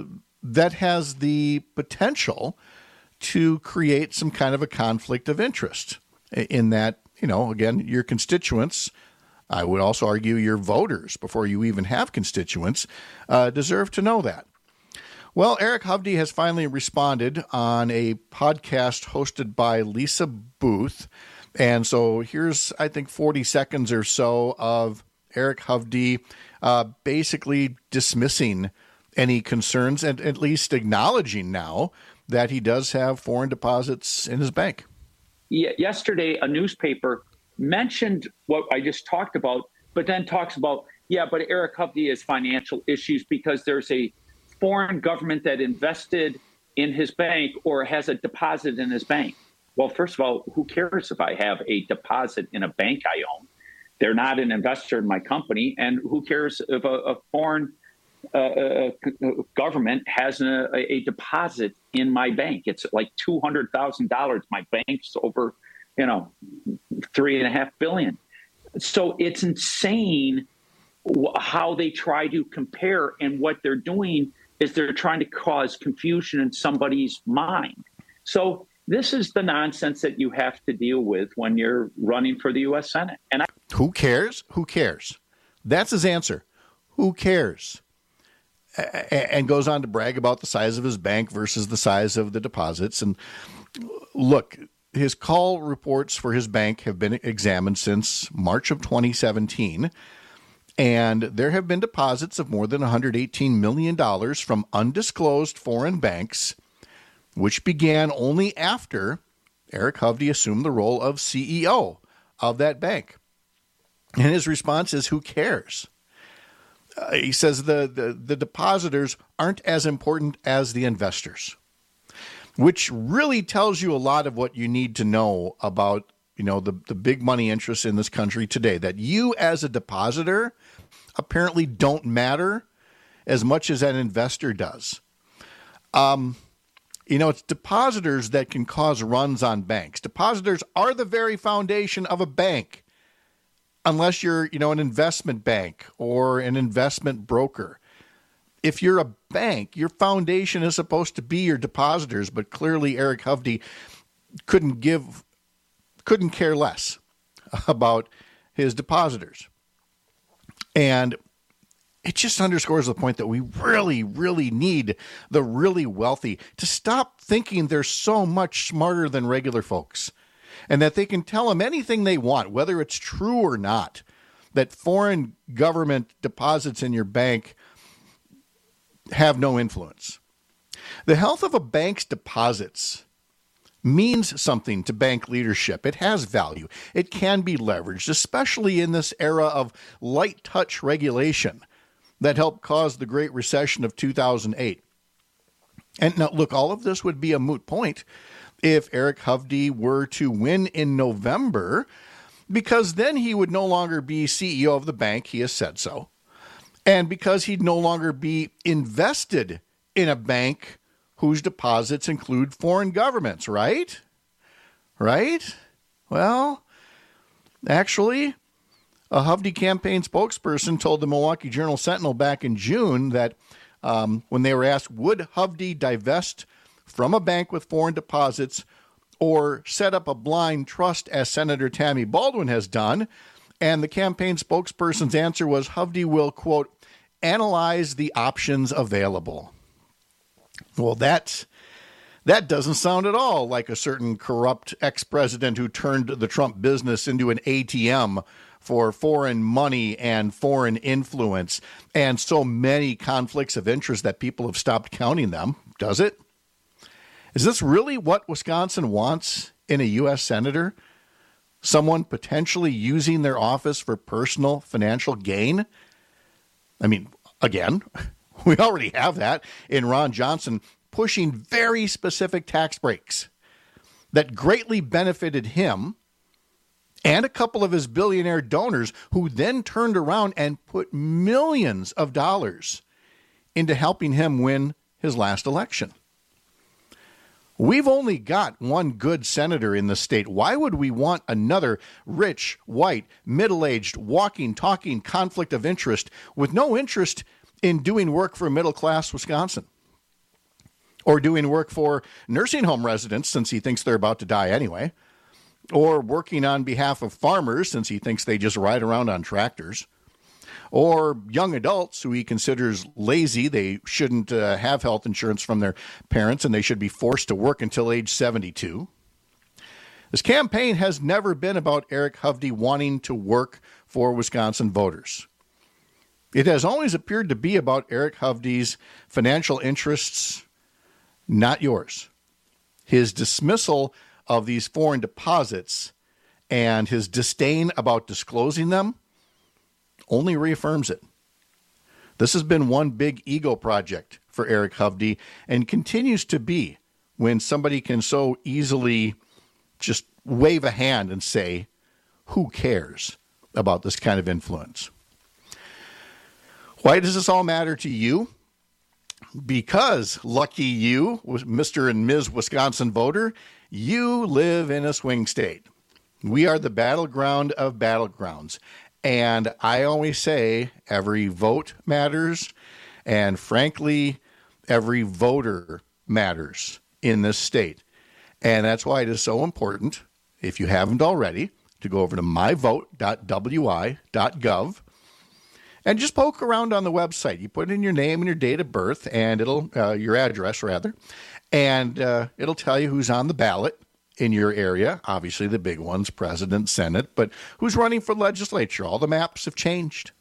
Speaker 21: has the potential to create some kind of a conflict of interest in that, again, your constituents, I would also argue your voters, before you even have constituents, deserve to know that. Well, Eric Hovde has finally responded on a podcast hosted by Lisa Booth. And so here's, I think, 40 seconds or so of Eric Hovde basically dismissing any concerns and at least acknowledging now that he does have foreign deposits in his bank.
Speaker 2: Yesterday, a newspaper mentioned what I just talked about, but then talks about, but Eric Hovde has financial issues because there's a foreign government that invested in his bank or has a deposit in his bank. Well, first of all, who cares if I have a deposit in a bank I own? They're not an investor in my company. And who cares if a foreign government has a deposit in my bank? It's like $200,000. My bank's over, $3.5 billion. So it's insane how they try to compare, and what they're doing is they're trying to cause confusion in somebody's mind. So this is the nonsense that you have to deal with when you're running for the U.S. Senate. And
Speaker 21: who cares? Who cares? That's his answer. Who cares? And goes on to brag about the size of his bank versus the size of the deposits. And look, his call reports for his bank have been examined since March of 2017. And there have been deposits of more than $118 million from undisclosed foreign banks, which began only after Eric Hovde assumed the role of CEO of that bank. And his response is, who cares? He says the depositors aren't as important as the investors, which really tells you a lot of what you need to know about, the big money interests in this country today, that you as a depositor apparently don't matter as much as an investor does. It's depositors that can cause runs on banks. Depositors are the very foundation of a bank. unless you're, an investment bank or an investment broker. If you're a bank, your foundation is supposed to be your depositors, but clearly Eric Hovde couldn't care less about his depositors. And it just underscores the point that we really, really need the really wealthy to stop thinking they're so much smarter than regular folks and that they can tell them anything they want, whether it's true or not, that foreign government deposits in your bank have no influence. The health of a bank's deposits means something to bank leadership. It has value. It can be leveraged, especially in this era of light touch regulation that helped cause the Great Recession of 2008. And now, look, all of this would be a moot point if Eric Hovde were to win in November, because then he would no longer be CEO of the bank. He has said so. And because he'd no longer be invested in a bank whose deposits include foreign governments, right? Right? Well, actually, a Hovde campaign spokesperson told the Milwaukee Journal-Sentinel back in June that when they were asked, would Hovde divest from a bank with foreign deposits or set up a blind trust as Senator Tammy Baldwin has done, and the campaign spokesperson's answer was Hovde will, quote, analyze the options available. Well, that doesn't sound at all like a certain corrupt ex-president who turned the Trump business into an ATM for foreign money and foreign influence and so many conflicts of interest that people have stopped counting them, does it? Is this really what Wisconsin wants in a U.S. senator? Someone potentially using their office for personal financial gain? I mean, again, we already have that in Ron Johnson pushing very specific tax breaks that greatly benefited him and a couple of his billionaire donors who then turned around and put millions of dollars into helping him win his last election. We've only got one good senator in the state. Why would we want another rich, white, middle-aged, walking, talking conflict of interest with no interest in doing work for middle-class Wisconsin? Or doing work for nursing home residents since he thinks they're about to die anyway? Or working on behalf of farmers since he thinks they just ride around on tractors? Or young adults who he considers lazy, they shouldn't have health insurance from their parents, and they should be forced to work until age 72. This campaign has never been about Eric Hovde wanting to work for Wisconsin voters. It has always appeared to be about Eric Hovde's financial interests, not yours. His dismissal of these foreign deposits and his disdain about disclosing them only reaffirms it. This has been one big ego project for Eric Hovde and continues to be when somebody can so easily just wave a hand and say, who cares about this kind of influence? Why does this all matter to you? Because, lucky you, Mr. and Ms. Wisconsin voter, you live in a swing state. We are the battleground of battlegrounds. And I always say every vote matters, and frankly, every voter matters in this state. And that's why it is so important, if you haven't already, to go over to myvote.wi.gov and just poke around on the website. You put in your name and your date of birth, and it'll your address rather, and it'll tell you who's on the ballot in your area. Obviously the big ones, President, Senate, but who's running for legislature? All the maps have changed.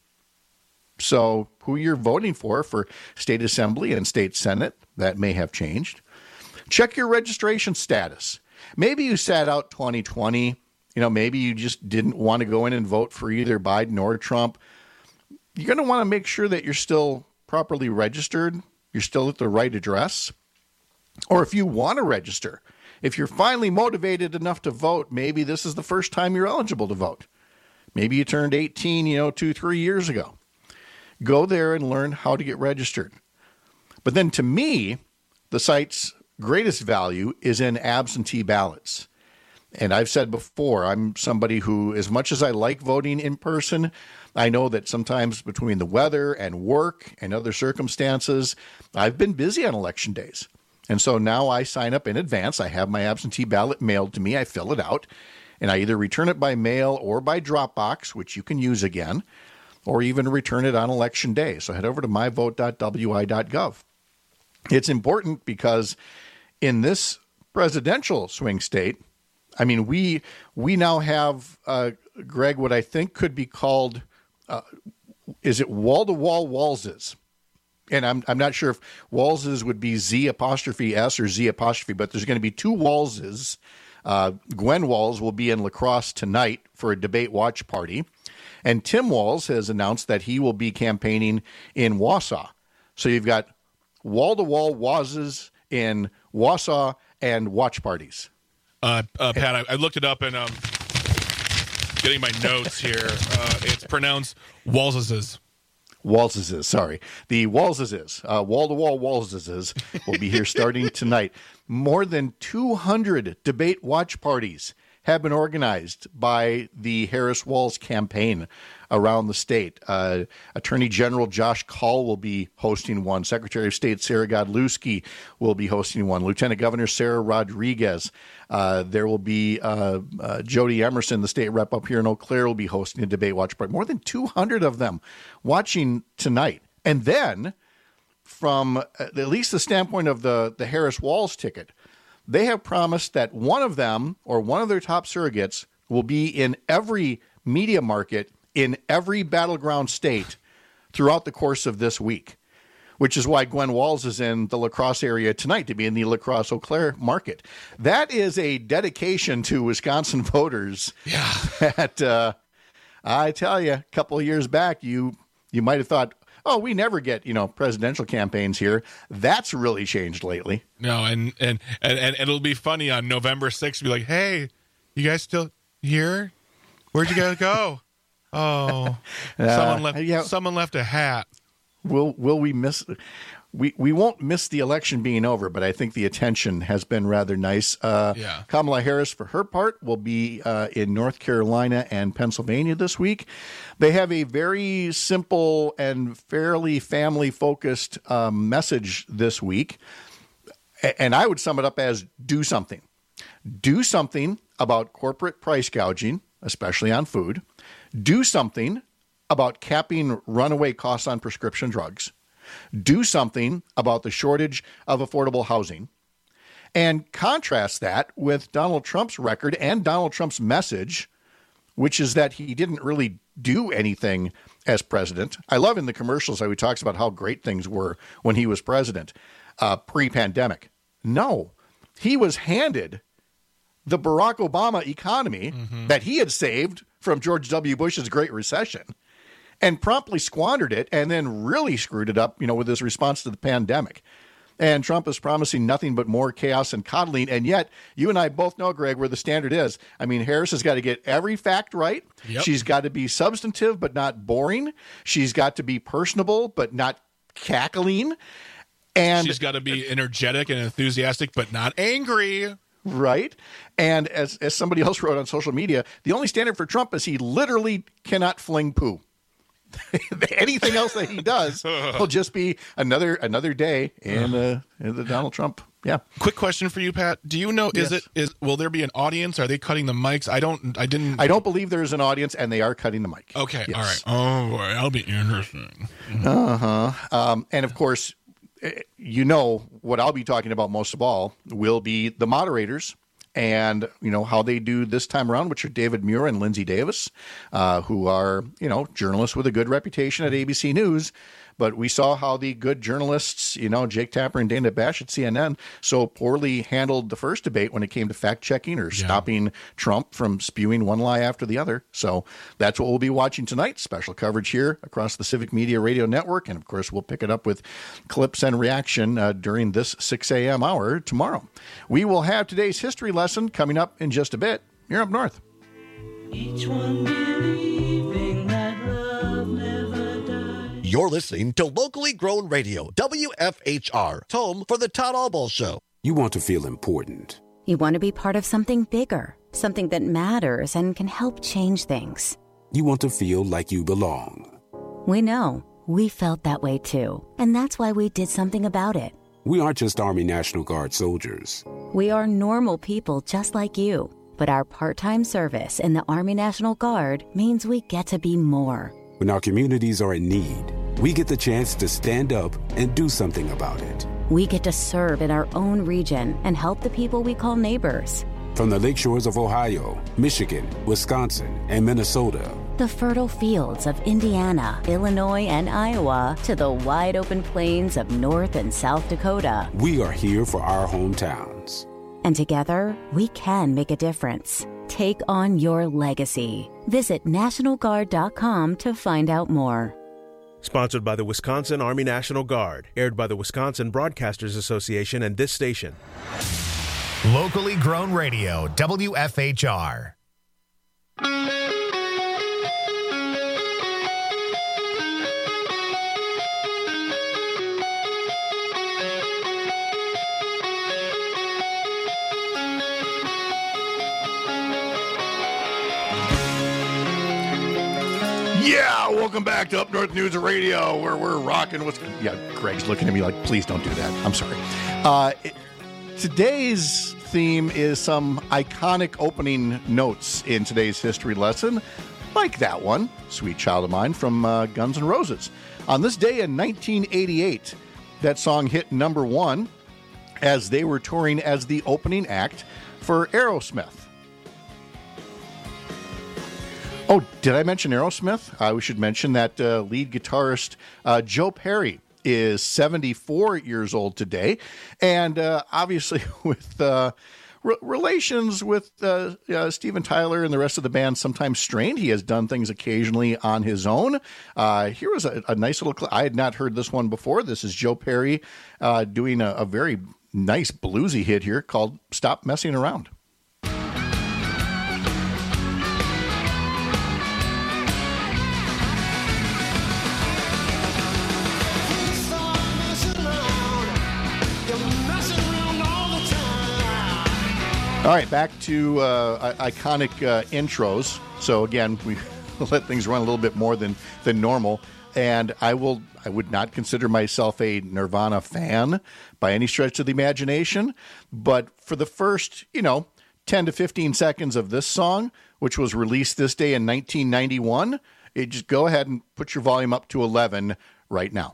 Speaker 21: So who you're voting for state assembly and state senate, that may have changed. Check your registration status. Maybe you sat out 2020. Maybe you just didn't want to go in and vote for either Biden or Trump. You're going to want to make sure that you're still properly registered. You're still at the right address. Or if you want to register, if you're finally motivated enough to vote, maybe this is the first time you're eligible to vote. Maybe you turned 18, 2-3 years ago. Go there and learn how to get registered. But then to me, the site's greatest value is in absentee ballots. And I've said before, I'm somebody who, as much as I like voting in person, I know that sometimes between the weather and work and other circumstances, I've been busy on election days. And so now I sign up in advance. I have my absentee ballot mailed to me. I fill it out, and I either return it by mail or by Dropbox, which you can use again, or even return it on election day. So head over to myvote.wi.gov. It's important because in this presidential swing state, I mean, we now have, Greg, what I think could be called, is it wall-to-wall Walzes? And I'm not sure if Walzes would be Z''S or Z'', but there's going to be two Walzes. Gwen Walz will be in La Crosse tonight for a debate watch party. And Tim Walz has announced that he will be campaigning in Wausau. So you've got wall-to-wall Walzes in Wausau and watch parties.
Speaker 5: Pat, I looked it up and getting my notes here. It's pronounced Walzes.
Speaker 21: Walzes, sorry. The Walzes, wall-to-wall Walzes will be here starting tonight. More than 200 debate watch parties have been organized by the Harris Walz campaign around the state. Attorney General Josh Kaul will be hosting one. Secretary of State Sarah Godlewski will be hosting one. Lieutenant Governor Sarah Rodriguez. There will be Jody Emerson, the state rep up here in Eau Claire, will be hosting a debate watch party. More than 200 of them watching tonight. And then, from at least the standpoint of the Harris Walz ticket, they have promised that one of them or one of their top surrogates will be in every media market in every battleground state throughout the course of this week, which is why Gwen Walz is in the La Crosse area tonight to be in the La Crosse Eau Claire market. That is a dedication to Wisconsin voters.
Speaker 5: Yeah.
Speaker 21: That I tell you, a couple of years back, you might have thought, oh, we never get, presidential campaigns here. That's really changed lately.
Speaker 5: No, and it'll be funny on November 6th, be like, hey, you guys still here? Where'd you guys go? Oh, someone left a hat.
Speaker 21: Will we miss? We won't miss the election being over, but I think the attention has been rather nice. Kamala Harris, for her part, will be in North Carolina and Pennsylvania this week. They have a very simple and fairly family-focused message this week, and I would sum it up as do something. Do something about corporate price gouging, especially on food. Do something about capping runaway costs on prescription drugs. Do something about the shortage of affordable housing, and contrast that with Donald Trump's record and Donald Trump's message, which is that he didn't really do anything as president. I love in the commercials how he talks about how great things were when he was president, pre-pandemic. No, he was handed the Barack Obama economy that he had saved from George W. Bush's Great Recession, and promptly squandered it, and then really screwed it up, with his response to the pandemic. And Trump is promising nothing but more chaos and coddling, and yet you and I both know, Greg, where the standard is. I mean, Harris has got to get every fact right. Yep. She's got to be substantive but not boring. She's got to be personable but not cackling. And
Speaker 5: she's got to be energetic and enthusiastic but not angry.
Speaker 21: Right. And as somebody else wrote on social media, the only standard for Trump is he literally cannot fling poo. Anything else that he does will just be another day in the Donald Trump. Yeah.
Speaker 5: Quick question for you, Pat. Do you know,
Speaker 21: Yes.
Speaker 5: will there be an audience? Are they cutting the mics? I don't
Speaker 21: believe there's an audience, and they are cutting the mic.
Speaker 5: Okay.
Speaker 21: Yes.
Speaker 5: All right. Oh, boy, that'll be interesting.
Speaker 21: And of course, what I'll be talking about most of all will be the moderators and, how they do this time around, which are David Muir and Lindsay Davis, who are, journalists with a good reputation at ABC News. But we saw how the good journalists, Jake Tapper and Dana Bash at CNN, so poorly handled the first debate when it came to fact-checking or stopping Trump from spewing one lie after the other. So that's what we'll be watching tonight. Special coverage here across the Civic Media Radio Network. And, of course, we'll pick it up with clips and reaction during this 6 a.m. hour tomorrow. We will have today's history lesson coming up in just a bit. You're up north.
Speaker 3: Each one believing that love never dies.
Speaker 9: You're listening to Locally Grown Radio, WFHR, home for the Todd Albaugh Show.
Speaker 10: You want to feel important.
Speaker 11: You want to be part of something bigger.
Speaker 10: something that matters and can help change things.
Speaker 11: You want to feel like you belong.
Speaker 10: We know. We felt that way too. And that's why we did something about it.
Speaker 11: We aren't just Army National Guard soldiers.
Speaker 10: We are normal people just like you. But our part-time service in the Army National Guard means we get to be more.
Speaker 11: When our communities are in need, we get the chance to stand up and do something about it.
Speaker 10: We get to serve in our own region and help the people we call neighbors.
Speaker 11: From the lakeshores of Ohio, Michigan, Wisconsin, and Minnesota,
Speaker 10: the fertile fields of Indiana, Illinois, and Iowa, to the wide open plains of North and South Dakota,
Speaker 11: we are here for our hometowns.
Speaker 10: And together, we can make a difference. Take on your legacy. Visit NationalGuard.com to find out more.
Speaker 12: Sponsored by the Wisconsin Army National Guard. Aired by the Wisconsin Broadcasters Association and this station.
Speaker 1: Locally grown radio, WFHR.
Speaker 21: Yeah, welcome back to Up North News Radio, where we're rocking what's... Yeah, Greg's looking at me like, please don't do that. I'm sorry. Today's theme is some iconic opening notes in today's history lesson, like that one, Sweet Child of Mine from Guns N' Roses. On this day in 1988, that song hit number one as they were touring as the opening act for Aerosmith. Oh, did I mention Aerosmith? We should mention that lead guitarist Joe Perry is 74 years old today. And obviously with relations with Steven Tyler and the rest of the band sometimes strained. He has done things occasionally on his own. Here was a nice little clip. I had not heard this one before. This is Joe Perry doing a very nice bluesy hit here called Stop Messing Around. All right, back to iconic intros. So again, we let things run a little bit more than normal. And I would not consider myself a Nirvana fan by any stretch of the imagination. But for the first, 10 to 15 seconds of this song, which was released this day in 1991, just go ahead and put your volume up to 11 right now.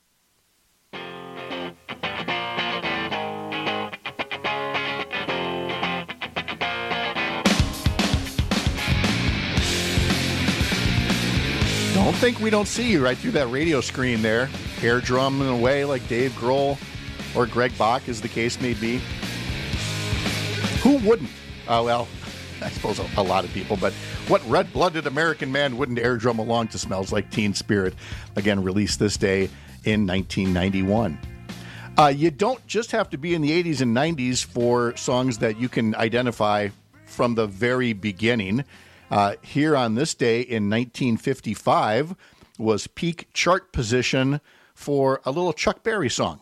Speaker 21: Don't think we don't see you right through that radio screen there. Air drumming away like Dave Grohl or Greg Bach, as the case may be. Who wouldn't? Well, I suppose a lot of people, but what red-blooded American man wouldn't air drum along to Smells Like Teen Spirit? Again, released this day in 1991. You don't just have to be in the 80s and 90s for songs that you can identify from the very beginning. Here on this day in 1955 was peak chart position for a little Chuck Berry song.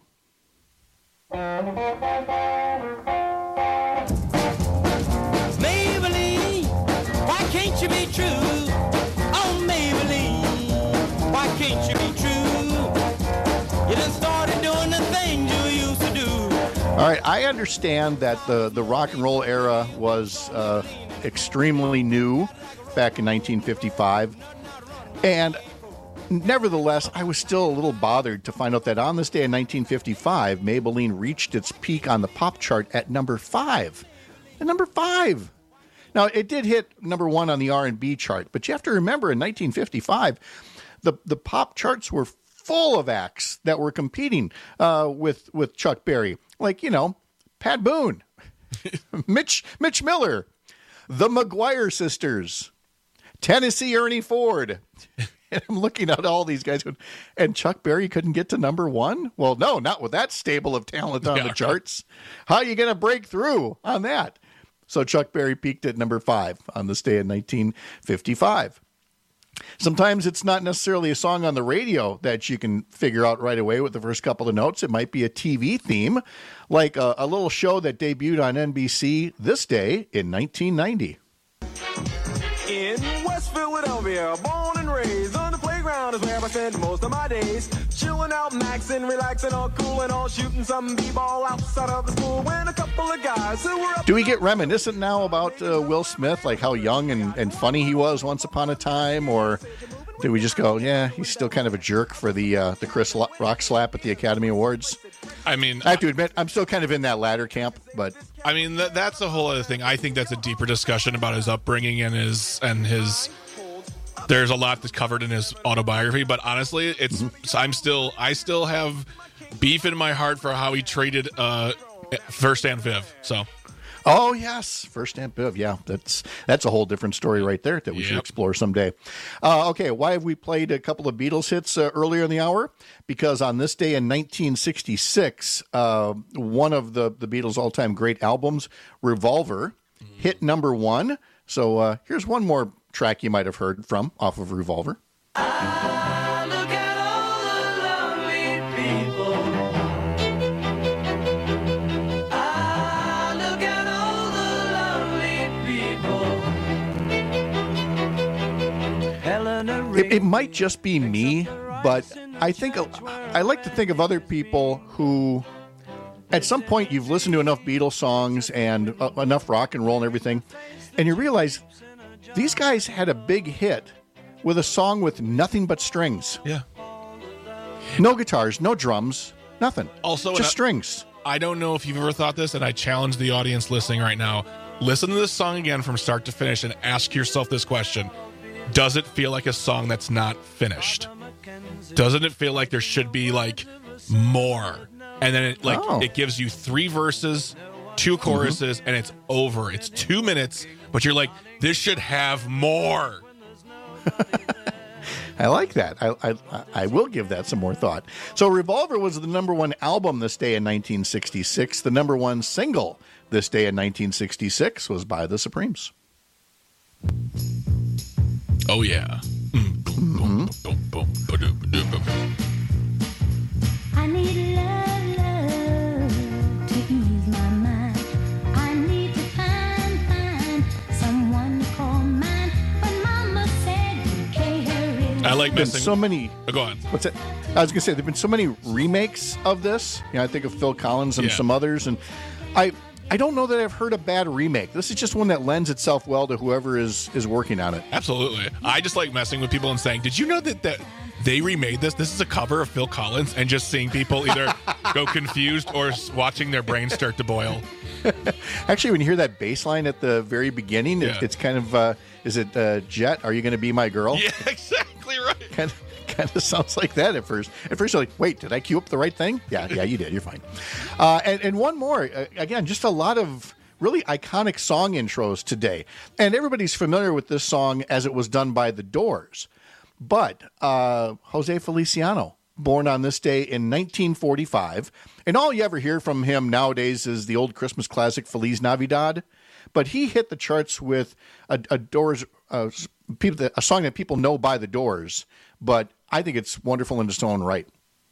Speaker 3: Maybelline, why can't you be true? Oh, Maybelline, why can't you be true? You done started doing the things you used to do.
Speaker 21: All right, I understand that the rock and roll era was extremely new back in 1955, and nevertheless, I was still a little bothered to find out that on this day in 1955, Maybelline reached its peak on the pop chart at number 5. At number 5. Now, it did hit number 1 on the R&B chart, but you have to remember in 1955, the pop charts were full of acts that were competing with Chuck Berry, like, Pat Boone, Mitch Miller, the McGuire Sisters, Tennessee Ernie Ford. And I'm looking at all these guys going, and Chuck Berry couldn't get to number 1? Well, no, not with that stable of talent on the charts. How are you going to break through on that? So Chuck Berry peaked at number 5 on this day in 1955. Sometimes it's not necessarily a song on the radio that you can figure out right away with the first couple of notes. It might be a TV theme, like a little show that debuted on NBC this day in 1990.
Speaker 6: In West Philadelphia, born and raised on the playground is where I spend most of my days. Chilling out, maxing, relaxing, all cool and all, shooting some b-ball outside of the school when a couple of guys who were up.
Speaker 21: Do we get reminiscent now about Will Smith, like how young and funny he was once upon a time, or do we just go, yeah, he's still kind of a jerk for the Chris Rock slap at the Academy Awards?
Speaker 5: I mean,
Speaker 21: I have to admit, I'm still kind of in that latter camp, but
Speaker 5: I mean, that's a whole other thing. I think that's a deeper discussion about his upbringing and his. There's a lot that's covered in his autobiography, but honestly, it's I still have beef in my heart for how he treated First Aunt Viv. So.
Speaker 21: Oh, yes. First Aunt Viv. Yeah, that's a whole different story right there that we should explore someday. Okay, why have we played a couple of Beatles hits earlier in the hour? Because on this day in 1966, one of the Beatles' all-time great albums, Revolver, hit number one. So here's one more track you might have heard from off of Revolver. It might just be me, but I like to think of other people who, at some point, you've listened to enough Beatles songs and enough rock and roll and everything, and you realize these guys had a big hit with a song with nothing but strings.
Speaker 5: Yeah.
Speaker 21: No guitars, no drums, nothing.
Speaker 5: Also,
Speaker 21: just strings.
Speaker 5: I don't know if you've ever thought this, and I challenge the audience listening right now. Listen to this song again from start to finish and ask yourself this question. Does it feel like a song that's not finished? Doesn't it feel like there should be like more? And then it gives you 3 verses, 2 choruses, and it's over. It's 2 minutes, but you're like, this should have more.
Speaker 21: I like that. I will give that some more thought. So Revolver was the number one album this day in 1966. The number one single this day in 1966 was by the Supremes.
Speaker 5: Oh, yeah.
Speaker 7: I need love to ease my mind. I need to find someone to call mine. But Mama said you can't hurry.
Speaker 5: I like missing
Speaker 21: so many.
Speaker 5: Go on.
Speaker 21: What's it? I was going to say there've been so many remakes of this. I think of Phil Collins and some others, and I don't know that I've heard a bad remake. This is just one that lends itself well to whoever is working on it.
Speaker 5: Absolutely. I just like messing with people and saying, did you know that they remade this? This is a cover of Phil Collins, and just seeing people either go confused or watching their brains start to boil.
Speaker 21: Actually, when you hear that bass line at the very beginning, it's kind of, is it Jet, Are You Going to Be My Girl?
Speaker 5: Yeah, exactly right.
Speaker 21: Kind of sounds like that at first. At first, you're like, wait, did I cue up the right thing? Yeah, you did. You're fine. And one more. Again, just a lot of really iconic song intros today. And everybody's familiar with this song as it was done by The Doors. But Jose Feliciano, born on this day in 1945. And all you ever hear from him nowadays is the old Christmas classic Feliz Navidad. But he hit the charts with a Doors, a song that people know by The Doors. But I think it's wonderful in its own right.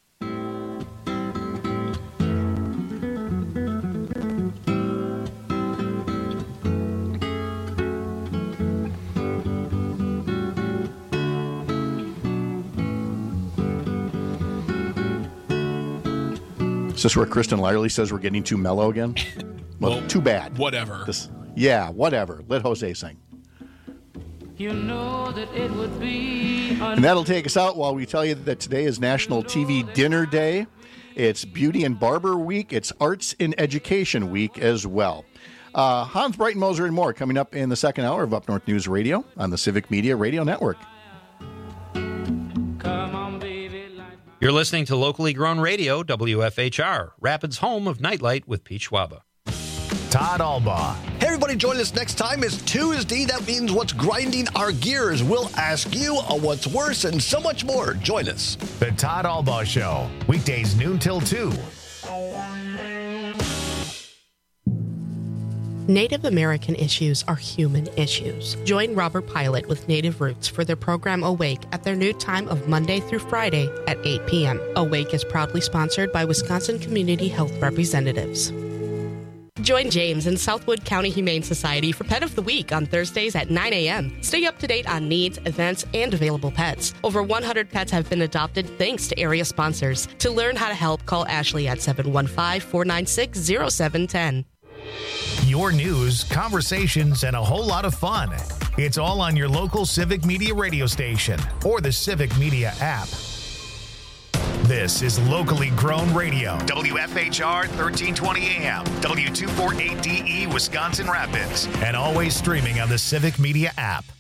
Speaker 21: Is this where Kristen Lyerly says we're getting too mellow again? Well, too bad.
Speaker 5: Whatever.
Speaker 21: Whatever. Let Jose sing.
Speaker 7: You know that it would be.
Speaker 21: And that'll take us out while we tell you that today is National TV Dinner Day. It's Beauty and Barber Week. It's Arts in Education Week as well. Hans Breitenmoser and more coming up in the second hour of Up North News Radio on the Civic Media Radio Network.
Speaker 29: You're listening to locally grown radio, WFHR, Rapids' home of Nightlight with Pete Schwaba.
Speaker 1: Todd Albaugh.
Speaker 9: Hey, everybody, join us next time. It's Tuesday. That means what's grinding our gears. We'll ask you what's worse and so much more. Join us.
Speaker 1: The Todd Albaugh Show. Weekdays noon till 2.
Speaker 13: Native American issues are human issues. Join Robert Pilot with Native Roots for their program Awake at their new time of Monday through Friday at 8 p.m. Awake is proudly sponsored by Wisconsin Community Health Representatives. Join James and Southwood County Humane Society for Pet of the Week on Thursdays at 9 a.m. Stay up to date on needs, events, and available pets. Over 100 pets have been adopted thanks to area sponsors. To learn how to help, call Ashley at 715-496-0710.
Speaker 1: Your news, conversations, and a whole lot of fun. It's all on your local Civic Media radio station or the Civic Media app. This is locally grown radio. WFHR 1320 AM, W248DE, Wisconsin Rapids, and always streaming on the Civic Media app.